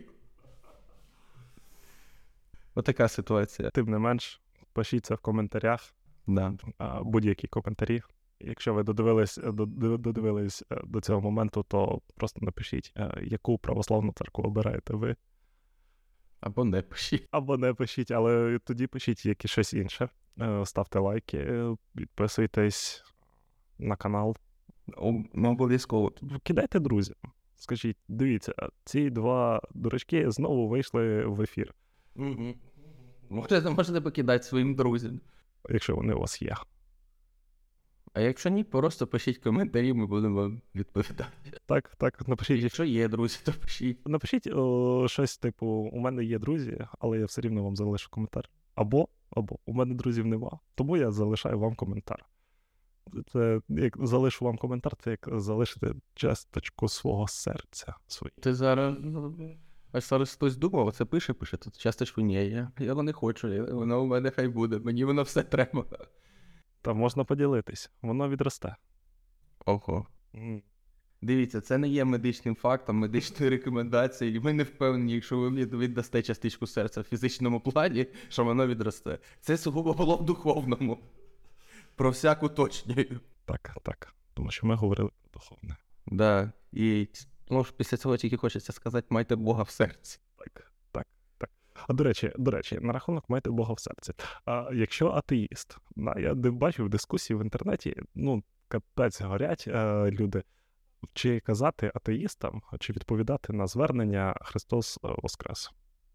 Speaker 2: Отака ситуація.
Speaker 1: Тим не менш, пишіть це в коментарях.
Speaker 2: Да.
Speaker 1: А, будь-які коментарі. Якщо ви додивились, дод- додивились е, до цього моменту, то просто напишіть, е, яку православну церкву обираєте ви.
Speaker 2: Або не пишіть.
Speaker 1: Або не пишіть, але тоді пишіть як і щось інше. Е, Ставте лайки, е, підписуйтесь на канал.
Speaker 2: О, обов'язково.
Speaker 1: Кидайте друзям. Скажіть, дивіться, ці два дурачки знову вийшли в ефір,
Speaker 2: Угу. Можете, можете покидати своїм друзям.
Speaker 1: якщо вони у вас є.
Speaker 2: А якщо ні, просто пишіть коментарі, ми будемо вам відповідати.
Speaker 1: Так, так, напишіть,
Speaker 2: Якщо є друзі, то пишіть.
Speaker 1: напишіть о, щось типу, у мене є друзі, але я все рівно вам залишу коментар. Або, або, у мене друзів нема, тому я залишаю вам коментар. Це, як залишу вам коментар, це як залишити часточку свого серця. Свої.
Speaker 2: Ти зараз... А зараз хтось думав, оце пише, пише, тут часто ні, я, я не хочу, я, воно у мене хай буде, мені воно все треба.
Speaker 1: Та можна поділитись, воно відросте.
Speaker 2: Ого.
Speaker 1: М.
Speaker 2: Дивіться, це не є медичним фактом, медичною рекомендацією, і ми не впевнені, якщо ви мені віддасте частичку серця в фізичному плані, що воно відросте. Це сугубо було в духовному. Про всяк уточнюю.
Speaker 1: Так, так. Тому що ми говорили про духовне.
Speaker 2: Да, і ну, після цього тільки хочеться сказати, майте Бога в серці.
Speaker 1: Так, так, так. А до речі, до речі, на рахунок майте Бога в серці. А якщо атеїст, да, я де- бачив дискусії в інтернеті, ну, капець горять е, люди. Чи казати атеїстам, чи відповідати на звернення «Христос е, Воскрес»?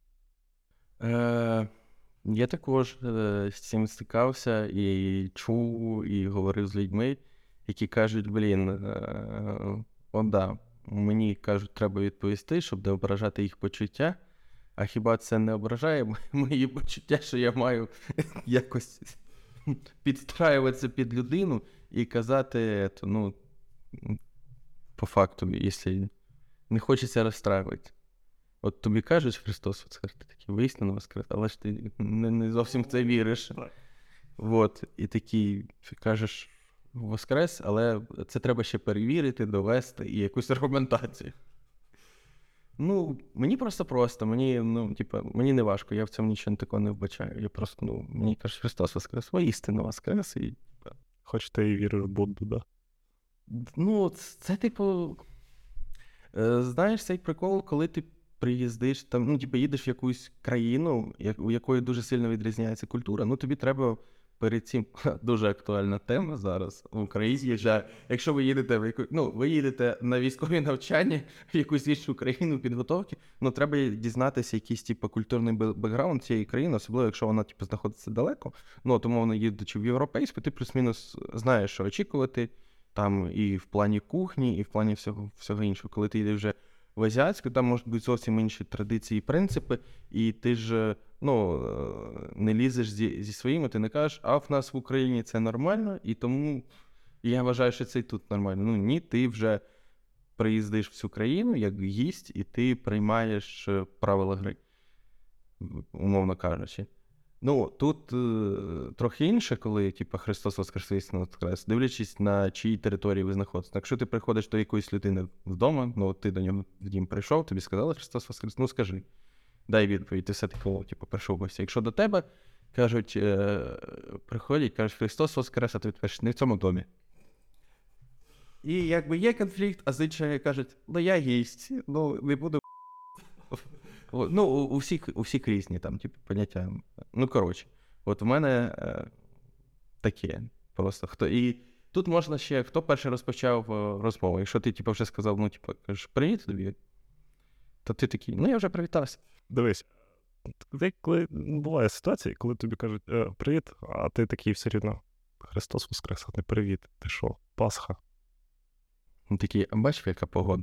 Speaker 2: Е, я також е, з цим стикався і чув, і говорив з людьми, які кажуть, блін, е, о, да, мені кажуть, треба відповісти, щоб не ображати їх почуття, а хіба це не ображає м- мої почуття, що я маю якось підстраюватися під людину і казати, то, ну, по факту, якщо не хочеться розстраювати. От тобі кажуть Христос Воскрес, ти такий, вияснено Воскрес, але ж ти не, не зовсім в це віриш.
Speaker 1: Так.
Speaker 2: Вот. І такий, ти кажеш Воскрес, але це треба ще перевірити, довести і якусь аргументацію. Ну, мені просто просто, мені, ну, типа, мені не важко, я в цьому нічого такого не вбачаю. Я просто, ну, мені кажуть Христос Воскрес, воістину Воскрес, і
Speaker 1: Хоч ти і віриш в Будду, да?
Speaker 2: ну, це, це типу, е, знаєш, цей прикол, коли ти приїздиш, там, ну, типу, їдеш в якусь країну, як, у якої дуже сильно відрізняється культура, ну, тобі треба перед цим, дуже актуальна тема зараз в Україні, вже, якщо ви їдете в яку, ну, ви їдете на військові навчання в якусь іншу країну підготовки, ну, треба дізнатися якийсь, типу, культурний бе- бекграунд цієї країни, особливо, якщо вона, типу, знаходиться далеко, ну, тому вона їдучи в європейську, ти плюс-мінус знаєш, що очікувати, там і в плані кухні, і в плані всього, всього іншого. Коли ти йдеш вже в азіатську, там можуть бути зовсім інші традиції і принципи, і ти ж, ну, е, не лізеш зі, зі своїми, ти не кажеш, а в нас в Україні це нормально, і тому я вважаю, що це і тут нормально. Ну, ні, ти вже приїздиш в цю країну як гість, і ти приймаєш е, правила гри, умовно кажучи. Ну, тут е, трохи інше, коли, типу, Христос Воскрес, істинно Воскрес, дивлячись, на чиїй території ви знаходитесь. Якщо ти приходиш до якоїсь людини вдома, ну, от ти до нього в дім прийшов, тобі сказали Христос Воскрес, ну, скажи, дай відповідь, ти все-таки, типу, прийшов в гості. Якщо до тебе, кажуть, е, приходять, кажуть, Христос Воскрес, а ти відповідаєш, не в цьому домі. І якби є конфлікт, а з іншого кажуть, ну, я гість, ну, не буду. Ну, у, у, всіх, у всіх різні там, типу, поняття. Ну, коротше, от в мене е, таке. Просто хто. І тут можна ще, хто перший розпочав е, розмову. Якщо ти типу, вже сказав, ну, типу, кажеш, привіт тобі, то ти такий, ну, я вже привітався.
Speaker 1: Дивись, ти, коли буває ситуація, коли тобі кажуть е, привіт, а ти такий все рівно Христос Воскрес, а не привіт. Ти що, Пасха?
Speaker 2: Ну, такий, а бачиш, яка погода?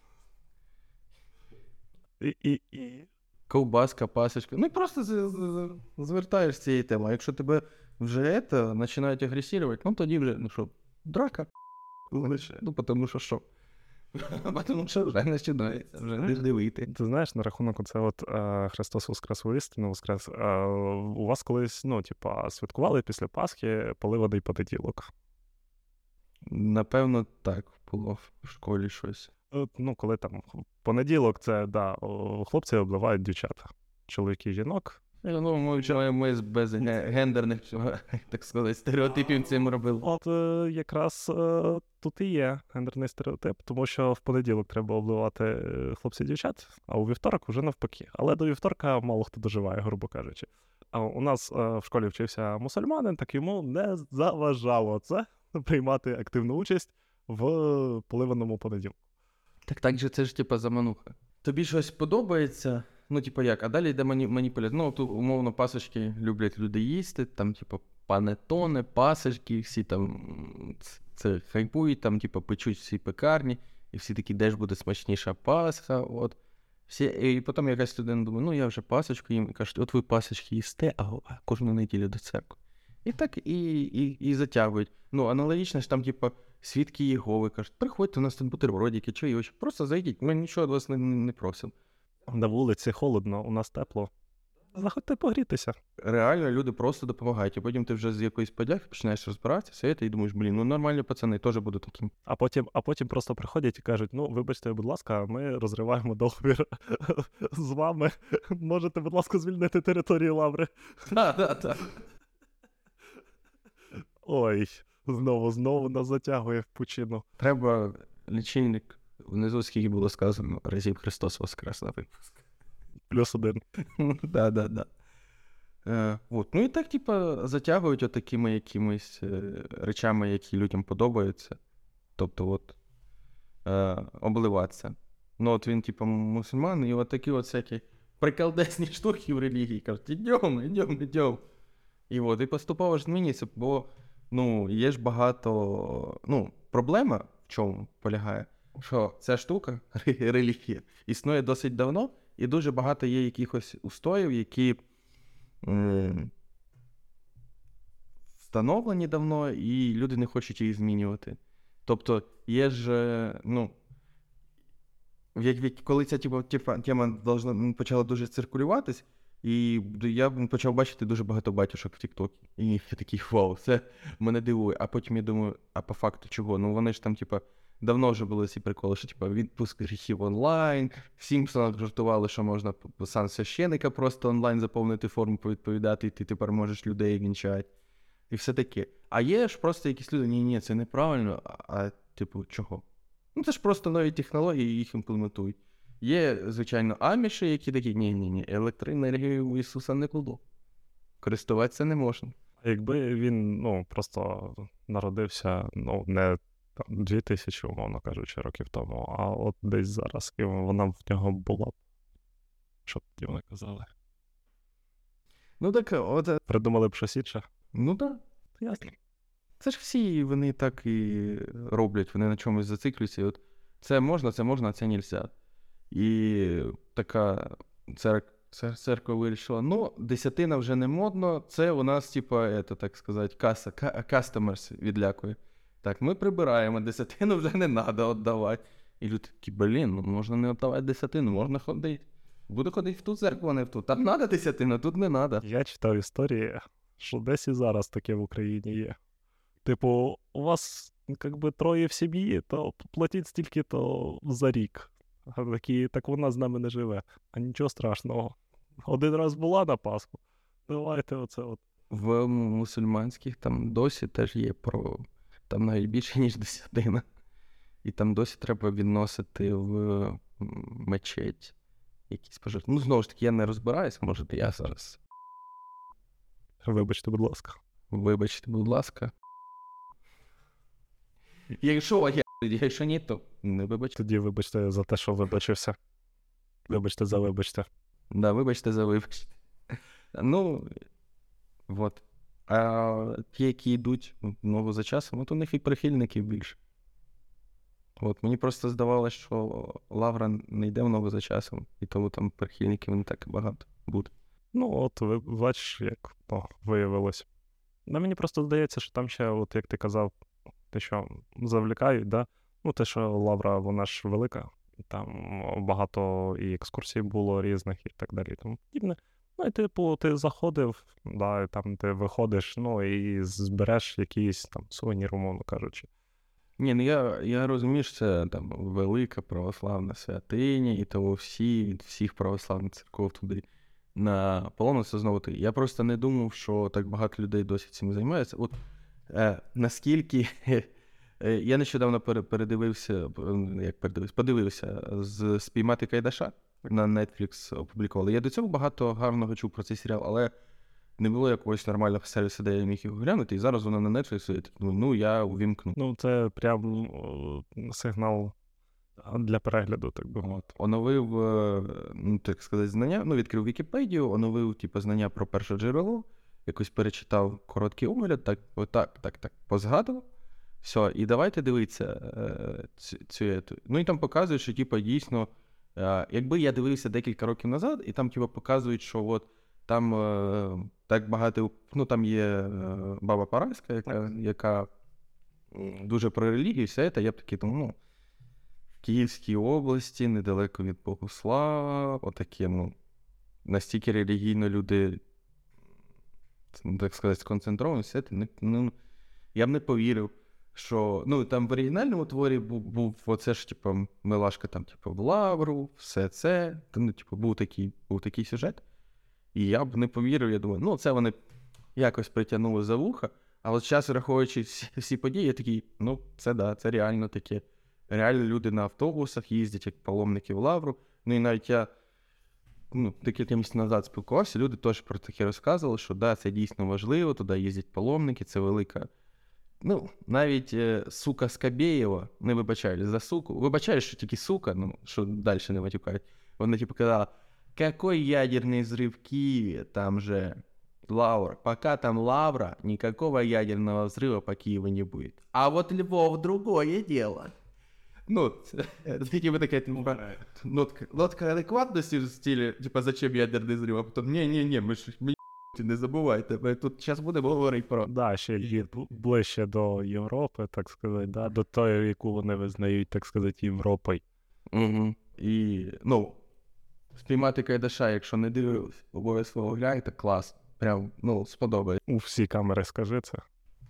Speaker 1: І, і, і...
Speaker 2: Ковбаска, пасочка. Ну, і просто з- з- з- звертаєш з цієї теми. Якщо тебе вже це, починають агресувати, ну, тоді вже, ну що, драка. Ну, тому що що? Тому що вже починається, вже не дивити.
Speaker 1: Ти знаєш, на рахунок оце от е, Христос Воскрес воістину Воскрес, е, у вас колись, ну, типа, святкували після Пасхи поливаний понеділок.
Speaker 2: Напевно, так було в школі щось.
Speaker 1: От, ну, коли там понеділок, це, да, о, хлопці обливають дівчата. Чоловіки, жінок.
Speaker 2: Ну, ми вчора ми без ге- гендерних, так сказати, стереотипів цим робили.
Speaker 1: От е, якраз е, тут і є гендерний стереотип, тому що в понеділок треба обливати е, хлопців-дівчат, а у вівторок вже навпаки. Але до вівторка мало хто доживає, грубо кажучи. А у нас е, в школі вчився мусульманин, так йому не заважало це приймати активну участь в поливаному понеділку.
Speaker 2: Так так же це ж типа замануха. Тобі щось подобається, ну, типа як, а далі йде мані... маніпуляція. Ну, тут, умовно, пасочки люблять люди їсти, там, типа, панетони, пасочки, всі там ц- це хайпують, там, типа, печуть всі пекарні, і всі такі, де ж буде смачніша Пасха, от. Всі... І потім якась людина думає, ну, я вже пасочку їм, і кажуть, от ви пасочки їсте, а а кожну неділю до церкви. І так і, і, і затягують. Ну, аналогічно ж там, типа, свідки Єгови кажуть, приходьте, у нас тут бутербродики, чайочок, просто зайдіть, ми нічого від вас не, не просимо.
Speaker 1: На вулиці холодно, у нас тепло. Заходьте погрітися.
Speaker 2: Реально люди просто допомагають, а потім ти вже з якоїсь подяки починаєш розбиратися, все це, і думаєш, блін, ну нормальні пацани теж будуть таким.
Speaker 1: А потім, а потім просто приходять і кажуть: ну, вибачте, будь ласка, ми розриваємо договір з вами. Можете, будь ласка, звільнити територію Лаври.
Speaker 2: Так, так, так.
Speaker 1: Ой, знову, знову нас затягує в пучину.
Speaker 2: Треба лічильник, внизу скільки було сказано, разів Христос Воскрес на випуск.
Speaker 1: Плюс один.
Speaker 2: Да, да, да. Е, от. Ну і так, типа, затягують отакими якимись е, речами, які людям подобаються. Тобто, от, е, обливатися. Ну, от він, типа, мусульман, і от такі от всякі приколдесні штуки в релігії. Кажуть, ідем, ідем, ідем. І от, і поступово ж змінюється, бо, ну, є ж багато, ну, проблема в чому полягає, що ця штука, релігія, існує досить давно, і дуже багато є якихось устоїв, які м, встановлені давно, і люди не хочуть їх змінювати. Тобто є ж, е, ну, як, як, коли ця типу, типа, тема должна, почала дуже циркулюватись, і я почав бачити дуже багато батюшок в Тік-Токі. І я такий, вау, це мене дивує. А потім я думаю, а по факту чого? Ну вони ж там, типа, давно вже були ці приколи, що типа відпуск гріхів онлайн, в Сімпсонах жартували, що можна сан священика просто онлайн заповнити форму, повідповідати, і ти тепер можеш людей вінчати. І все таке. А є ж просто якісь люди, ні-ні, це неправильно, а, а типу, чого? Ну це ж просто нові технології, їх імплементують. Є, звичайно, аміші, які такі, ні-ні-ні, електроенергію у Ісуса не було. Користуватися не можна.
Speaker 1: А якби він, ну, просто народився, ну, не там, дві тисячі, умовно кажучи, років тому, а от десь зараз, і вона в нього була б. Що б тоді вони казали?
Speaker 2: Ну так, от, е,
Speaker 1: Придумали б щось інше?
Speaker 2: ну так.
Speaker 1: Ясно.
Speaker 2: Це ж всі вони так і роблять, вони на чомусь зациклюються. І от це можна, це можна, а це нельзя. І така цер... цер... церква вирішила, ну, десятина вже не модно, це у нас, типа, это, так сказати, каса, customers відлякує. Так, ми прибираємо, десятину вже не треба віддавати. І люди такі, блін, ну можна не віддавати десятину, можна ходити. Буду ходити в ту церкву, а не в ту. Там треба десятина, тут не треба.
Speaker 1: Я читав історії, що десь і зараз таке в Україні є. Типу, у вас, якби, троє в сім'ї, то платіть стільки-то за рік. А такі, так вона з нами не живе. А нічого страшного. Один раз була на Пасху. Давайте оце от.
Speaker 2: В мусульманських там досі теж є про, там навіть більше, ніж десятина. І там досі треба відносити в мечеть якісь пожертви. Ну, знову ж таки, я не розбираюся, може, я зараз.
Speaker 1: Вибачте, будь ласка.
Speaker 2: Вибачте, будь ласка. Якщо я, якщо ні, то не вибач.
Speaker 1: Тоді вибачте за те, що вибачився. Вибачте за вибачте.
Speaker 2: Да, вибачте за вибачте. Ну, от. А ті, які йдуть ногу за часом, от у них і прихильників більше. От, мені просто здавалося, що Лавра не йде в ногу за часом, і тому там прихильників не так багато буде.
Speaker 1: Ну, от, ви бачиш, як о, виявилось. Ну, мені просто здається, що там ще, от як ти казав, те, що завлікають, да? Ну, те, що Лавра, вона ж велика, там багато і екскурсій було різних і так далі, і тому подібне. Ну, і типу, ти заходив, да, і там ти виходиш, ну, і збереш якийсь там сувенір, умовно кажучи.
Speaker 2: Ні, ну я, я розумію, що це там велика православна святиня, і тому всі від всіх православних церков туди на паломництво знову ти. Я просто не думав, що так багато людей досі цим займаються. От е, наскільки е, я нещодавно передивився, як передивився, подивився з «Спіймати Кайдаша» на Netflix опублікували. Я до цього багато гарного чув про цей серіал, але не було якогось нормального сервісу, де я міг його глянути, і зараз воно на Netflix, ну, я увімкну.
Speaker 1: Ну, це прям о, сигнал для перегляду, так би мовити.
Speaker 2: Оновив, ну, так сказати, знання, ну, відкрив Вікіпедію, оновив, типу, знання про перше джерело, якось перечитав короткий огляд, так, отак, так, так, позгадував. Все, і давайте дивитися цю, цю, цю. Ну, і там показують, що, типу, дійсно, якби я дивився декілька років назад, і там, типу, показують, що от там е, так багато, ну, там є е, баба Параська, яка, яка дуже про релігію, все це, я б такий, ну, в Київській області, недалеко від Богослава, отаке, ну, настільки релігійно люди, так сказати, сконцентровані, все це, ну, я б не повірив, що, ну, там в оригінальному творі був, був оце ж, типу, Милашка там, типу, в Лавру, все це, ну, типу, був такий, був такий сюжет. І я б не повірив, я думаю, ну, це вони якось притягнули за вуха, а от зараз, враховуючи всі, всі події, я такий, ну, це да, це реально таке. Реально люди на автобусах їздять, як паломники в Лавру. Ну, і навіть я, ну, декілька місяців назад спілкувався, люди теж про таке розказували, що да, це дійсно важливо, туди їздять паломники, це велика. Ну, навіть е, сука Скабєєва, не вибачаю за суку, вибачаю, що тільки сука, ну, що далі не матюкають. Вона, типу, казала, какой ядерный взрыв в Киеве, там же Лавра. Пока там Лавра, никакого ядерного взрыва по Киеву не будет. А вот Львов другое дело. Ну, типа такая нотка, нотка адекватности в стиле, типа, зачем ядерний взрыв, а потім, ні-ні-ні, ми ж, ми не забувайте, ми тут зараз будемо говорити про...
Speaker 1: Да, ще є ближче до Європи, так сказати, да, до тої, яку вони визнають, так сказати, Європою.
Speaker 2: Угу. І, ну, «Спіймати Кайдаша», якщо не дивились, обов'язково гляньте, клас. Прям, ну, сподобається.
Speaker 1: У всі камери скажи це.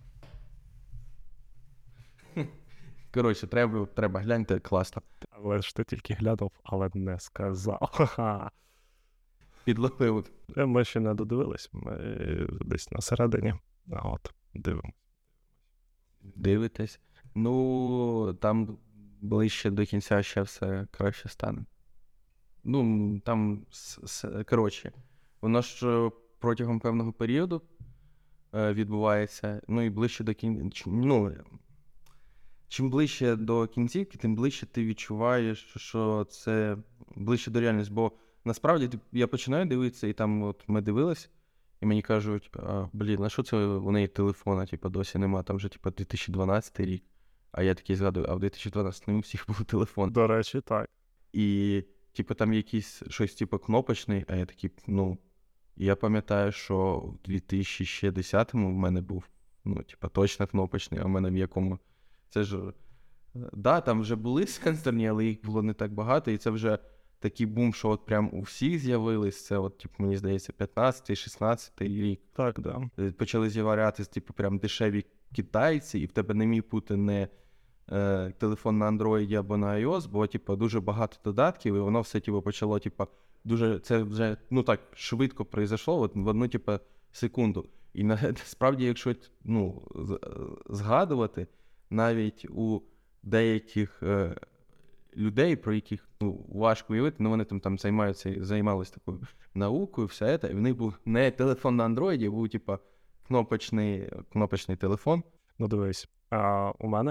Speaker 2: Коротше, треба, треба гляньте, класно.
Speaker 1: Але ж ти тільки глянув, але не сказав. Ха-ха.
Speaker 2: Підловив.
Speaker 1: Ми ще не додивились, ми десь на середині. А от, дивимось.
Speaker 2: Дивитесь. Ну, там ближче до кінця ще все краще стане. Ну, там, коротше, воно ж протягом певного періоду е, відбувається, ну і ближче до кінця, ну, чим ближче до кінцівки, тим ближче ти відчуваєш, що це ближче до реальності, бо насправді я починаю дивитися, і там от ми дивились, і мені кажуть, а, блін, а що це у неї телефона, типу, досі нема, там вже, типу, дві тисячі дванадцятий рік, а я такий згадую, а в дві тисячі дванадцятому у всіх був телефон.
Speaker 1: До речі, так.
Speaker 2: І типу, там якийсь щось, типу, кнопочний, а я такий, ну, я пам'ятаю, що в дві тисячі десятому в мене був, ну, типу, точно кнопочний, а в мене в якому, це ж, да, там вже були сенсорні, але їх було не так багато, і це вже такий бум, що от прям у всіх з'явились, це от, типу, мені здається, п'ятнадцятий, шістнадцятий рік.
Speaker 1: Так, да.
Speaker 2: Почали з'являтися, типу, прям дешеві китайці, і в тебе не міг бути не е, телефон на Android або на iOS, бо, типу, дуже багато додатків, і воно все, типу, почало, типу, дуже, це вже, ну, так, швидко произошло, от, в одну, типу, секунду. І насправді, якщо, ну, згадувати, навіть у деяких е, людей, про яких, ну, важко уявити, ну, вони там, там займаються, займалися такою наукою, все це, і в них був не телефон на Android, був, типу, кнопочний, кнопочний телефон.
Speaker 1: Ну, дивись, а, у мене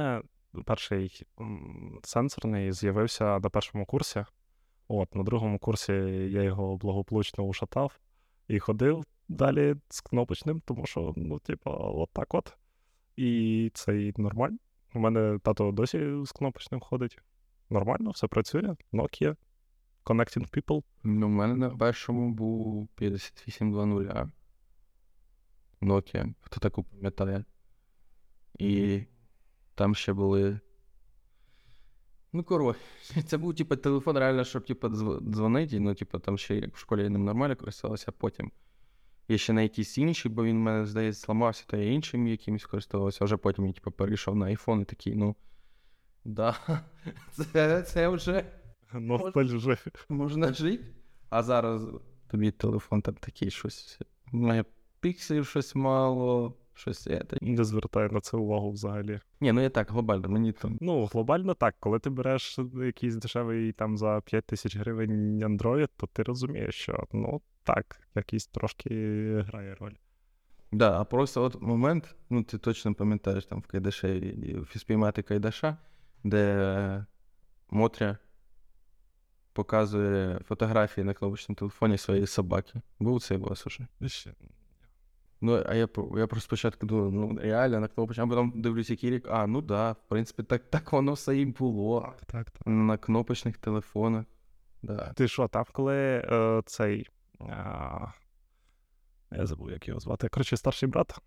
Speaker 1: перший м, сенсорний з'явився на першому курсі. От, на другому курсі я його благополучно ушатав і ходив далі з кнопочним, тому що, ну, типа, от так от. І це і нормально. У мене тато досі з кнопочним ходить. Нормально, все працює. Nokia, Connecting People.
Speaker 2: Ну, у мене на першому був п'ятдесят вісім двадцять. Nokia, хто таку пам'ятає. І там ще були... Ну, коротше, це був, типу, телефон реально, щоб, типу, дзвонити, ну, типу, там ще як в школі я ним нормально користувався, а потім я ще на якийсь інший, бо він в мене, здається, зламався, то я іншим якимось користувався, а вже потім я, типу, перейшов на айфон і такий, ну, да, це, це вже...
Speaker 1: Ностальжи.
Speaker 2: Можна жити. А зараз тобі телефон там такий щось, має пікселів щось мало, щось це.
Speaker 1: Не звертаю на це увагу взагалі.
Speaker 2: Ні, ну я так, глобально, мені там...
Speaker 1: Ну, глобально так, коли ти береш якийсь дешевий там за п'ять тисяч гривень Android, то ти розумієш, що, ну, так, якийсь трошки грає роль.
Speaker 2: Да, а просто от момент, ну ти точно пам'ятаєш там в Кайдаші, спіймати Кайдаша, де Мотря показує фотографії на кнопочному телефоні своєї собаки. Був цей вас уже?
Speaker 1: Ще.
Speaker 2: Ну, а я, я просто спочатку думав, ну, реально, на кнопочному, а потім дивлюсь, який рік, а, ну да, в принципі, так, так воно все і було.
Speaker 1: Так, так, так.
Speaker 2: На кнопочних телефонах, да.
Speaker 1: Ти що, там, коли е, цей, а, я забув, як його звати, коротше, старший брат?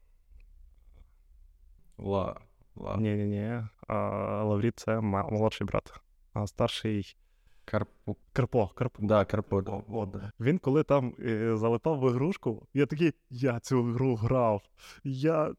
Speaker 2: Ла, ла.
Speaker 1: Ні-ні-ні, Лавріт — це молодший брат, а старший...
Speaker 2: Карпо.
Speaker 1: Карпо, Карпо.
Speaker 2: Да, Карпо.
Speaker 1: О, о, да. Він коли там е, залипав в ігрушку, я такий, я цю гру грав, я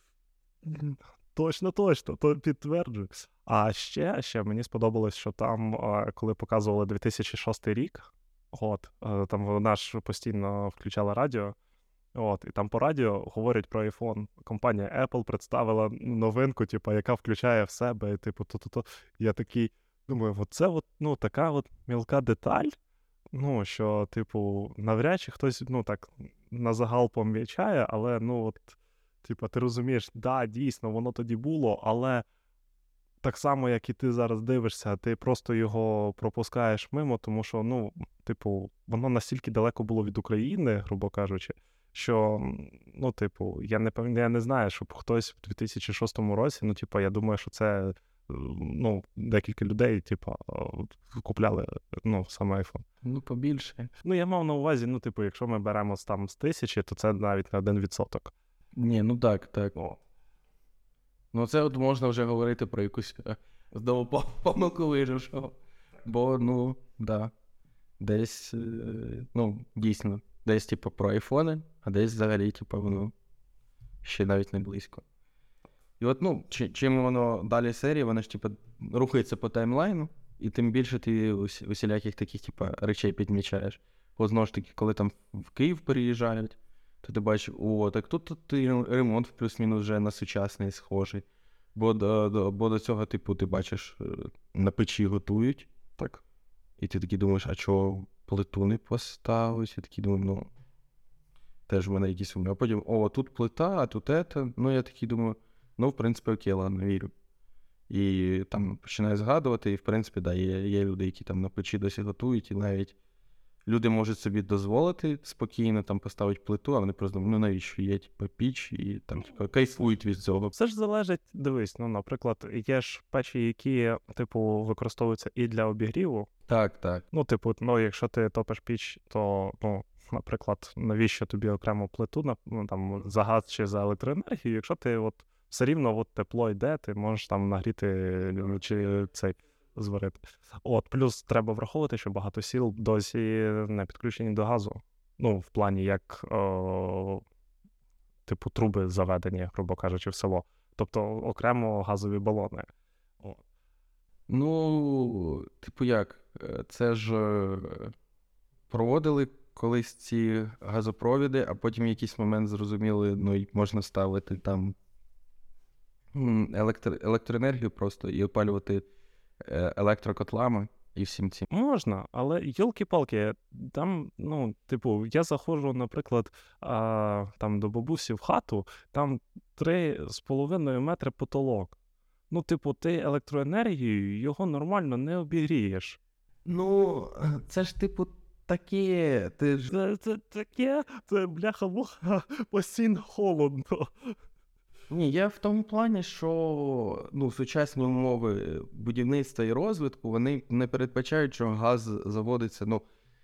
Speaker 1: точно, точно, то підтверджую. А ще, ще мені сподобалось, що там, е, коли показували дві тисячі шостий рік, от, е, там вона ж постійно включала радіо, от, і там по радіо говорять про iPhone. Компанія Apple представила новинку, типу, яка включає в себе, і, типу, то-то-то. Я такий, думаю, оце от, ну, така от мілка деталь, ну, що, типу, навряд чи хтось, ну, так, на загал помічає, але, ну, от, типу, ти розумієш, да, дійсно, воно тоді було, але так само, як і ти зараз дивишся, ти просто його пропускаєш мимо, тому що, ну, типу, воно настільки далеко було від України, грубо кажучи, що, ну, типу, я не пам'ятаю, я не знаю, щоб хтось в дві тисячі шостому році, ну, типу, я думаю, що це, ну, декілька людей, типу, купляли, ну, саме iPhone.
Speaker 2: Ну, побільше.
Speaker 1: Ну, я мав на увазі, ну, типу, якщо ми беремо там з тисячі, то це навіть не один відсоток.
Speaker 2: Ні, ну так, так.
Speaker 1: О.
Speaker 2: Ну, це от можна вже говорити про якусь знову помилку вижившого. Бо, ну, да, десь, ну, дійсно, десь, типу, про айфони, а десь взагалі, типу, воно ще навіть не близько. І от, ну, чи, чим воно далі серії, воно ж, типу, рухається по таймлайну, і тим більше ти ус, усіляких таких, типу, речей підмічаєш. Бо, знову ж таки, коли там в Київ переїжджають, то ти бачиш, о, так тут, тут ремонт плюс-мінус вже на сучасний схожий. Бо до, до, бо до цього, типу, ти бачиш, на печі готують, так? І ти такий думаєш, а чого плиту не поставить? Я такий думаю, ну, теж в мене якісь умови. А потім, о, тут плита, а тут ета. Ну, я такий думаю, ну, в принципі, окей, ладно, вірю. І там починаю згадувати, і, в принципі, да, є, є люди, які там на печі досі готують, і навіть люди можуть собі дозволити спокійно там поставити плиту, а вони просто думають, ну навіщо є типу, піч і там типу, кайфують від цього.
Speaker 1: Все ж залежить, дивись, ну, наприклад, є ж печі, які, типу, використовуються і для обігріву.
Speaker 2: Так, так.
Speaker 1: Ну, типу, ну, якщо ти топиш піч, то, ну, наприклад, навіщо тобі окрему плиту, ну, там, за газ чи за електроенергію, якщо ти от все рівно от тепло йде, ти можеш там нагріти чи цей зварити. От, плюс треба враховувати, що багато сіл досі не підключені до газу. Ну, в плані, як, о, типу, труби заведені, грубо кажучи, в село. Тобто, окремо газові балони. О.
Speaker 2: Ну, типу як, це ж проводили колись ці газопровіди, а потім в якийсь момент зрозуміли, ну, можна ставити там електро... електроенергію просто і опалювати електрокотлами і всім цим.
Speaker 1: Можна, але йолки-палки, там, ну, типу, я заходжу, наприклад, а, там до бабусі в хату, там три з половиною метри потолок. Ну, типу, ти електроенергією його нормально не обігрієш.
Speaker 2: Ну, це ж, типу, таке, ти ж...
Speaker 1: Це, це таке, це бляха-муха, постійно холодно.
Speaker 2: Ні, я в тому плані, що ну, сучасні умови будівництва і розвитку, вони не передбачають, що газ заводиться, ну,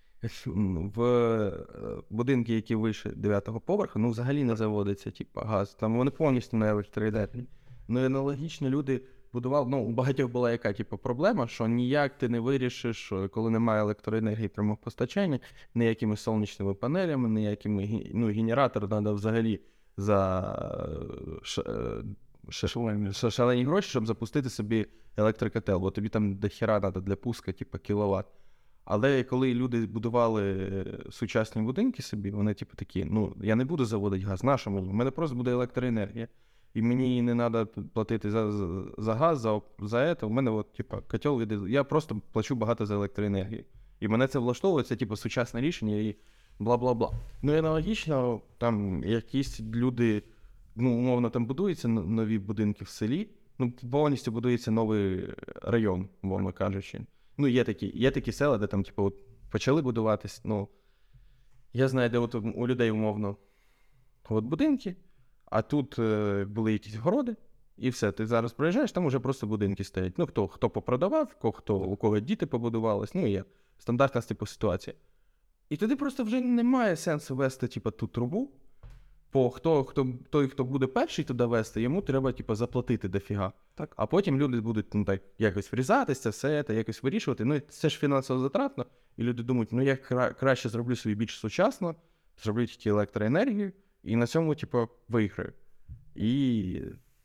Speaker 2: в будинки, які вище дев'ятого поверху, ну, взагалі не заводиться, типу, газ. Там вони повністю на електроенергії. Ну, і аналогічно люди будували, ну, у багатьох була яка, типу, проблема, що ніяк ти не вирішиш, коли немає електроенергії прямого постачання, ніякими сонячними панелями, ніякими, ну, генератор треба взагалі за ш... Ш... Ш... шалені гроші, щоб запустити собі електрокотел, бо тобі там дохіра треба для пуска, типу, кіловат. Але коли люди будували сучасні будинки собі, вони типу такі, ну, я не буду заводити газ, на що мені? У мене просто буде електроенергія. І мені не треба платити за, за газ, за, за це. У мене от, типу, котел від... Я просто плачу багато за електроенергію. І мене це влаштовує, це типу сучасне рішення і бла-бла-бла. Ну і аналогічно, там якісь люди, ну, умовно, там будуються нові будинки в селі, ну, повністю будується новий район, умовно кажучи. Ну, є такі, є такі села, де там, типу, от, почали будуватись, ну, я знаю, де от у людей, умовно, от будинки, а тут е, були якісь городи, і все, ти зараз приїжджаєш, там вже просто будинки стоять. Ну, хто, хто попродавав, хто, у кого діти побудувались, ну, є стандартна, типу, ситуація. І тоді просто вже немає сенсу вести, типу, ту трубу, бо хто, хто, той, хто буде перший туди вести, йому треба, типу, заплатити дофіга. Так. А потім люди будуть, ну, так, якось врізатися, все це, якось вирішувати. Ну, це ж фінансово затратно. І люди думають, ну, я кра- краще зроблю собі більш сучасно, зроблю тільки електроенергію, і на цьому, типу, виграю. І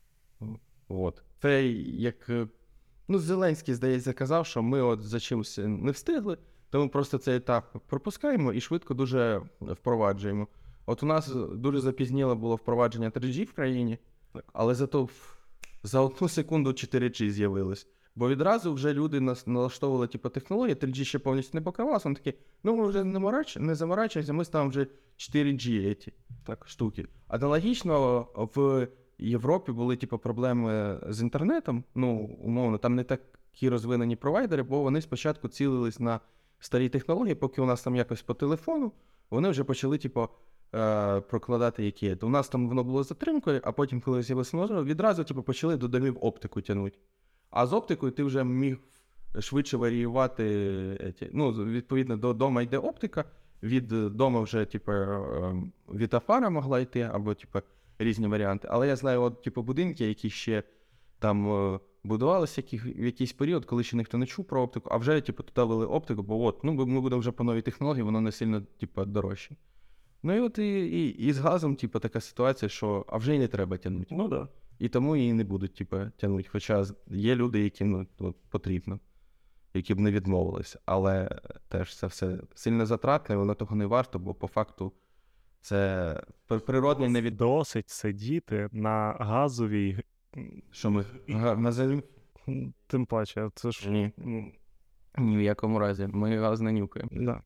Speaker 2: от. Це як, ну, Зеленський, здається, казав, що ми от за чимось не встигли, тому просто цей етап пропускаємо і швидко дуже впроваджуємо. От у нас дуже запізніло було впровадження три джі в країні, але зато за одну секунду чотири джі з'явилось. Бо відразу вже люди нас налаштовували типу, технології, три джі ще повністю не покривалося, вони такі, ну ми вже не, морач... не заморачуємося, ми ставимо вже чотири джі ці, так, штуки. Аналогічно в Європі були типу, проблеми з інтернетом, ну, умовно, там не такі розвинені провайдери, бо вони спочатку цілились на старі технології, поки у нас там якось по телефону, вони вже почали, типу, е- прокладати які. У нас там воно було затримкою, а потім, коли з'явилося можливо, відразу типу, почали до домів оптику тягнути. А з оптикою ти вже міг швидше варіювати, еті. Ну, відповідно, до дому йде оптика, від дому вже, типу, вітофара могла йти, або, типу, різні варіанти. Але я знаю, от, типу, будинки, які ще там будувалися в якийсь період, коли ще ніхто не чув про оптику, а вже, типу, туди вели оптику, бо от, ну, ми будемо вже по новій технології, воно не сильно, типу, дорожче. Ну, і от і, і, і з газом, типу, така ситуація, що, а вже й не треба тягнути.
Speaker 1: Ну, да.
Speaker 2: І тому її не будуть, типу, тягнути. Хоча є люди, яким ну, потрібно, які б не відмовилися. Але теж це все сильно затратне, воно того не варто, бо по факту це природний не від...
Speaker 1: Досить сидіти на газовій...
Speaker 2: Що ми? На землі?
Speaker 1: Тим паче, це ж...
Speaker 2: Ні. Ні в якому разі. Ми газ не нюкаємо.
Speaker 1: Да.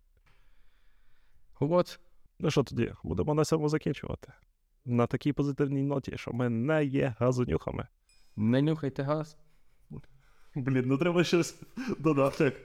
Speaker 2: От.
Speaker 1: Ну що тоді, будемо на цьому закінчувати. На такій позитивній ноті, що ми не є газонюхами.
Speaker 2: Не нюхайте газ.
Speaker 1: Блін, ну треба щось додати.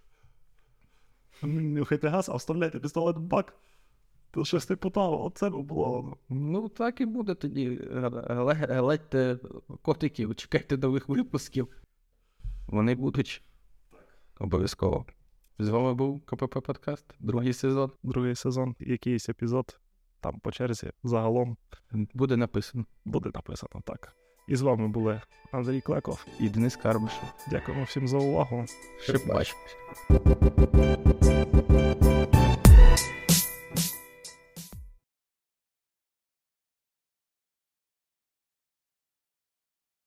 Speaker 1: Нюхайте газ, а вставляйте пістолет в бак. То щось не питало, оце б було.
Speaker 2: Ну так і буде тоді. Гледьте котиків, чекайте нових випусків. Вони будуть. Обов'язково. З вами був КПП Подкаст, другий сезон.
Speaker 1: Другий сезон, якийсь епізод, там по черзі, загалом.
Speaker 2: Буде написано.
Speaker 1: Буде написано, так. І з вами були Андрій Клеков
Speaker 2: і Денис Карбашев.
Speaker 1: Дякуємо всім за увагу.
Speaker 2: Ще бачимось.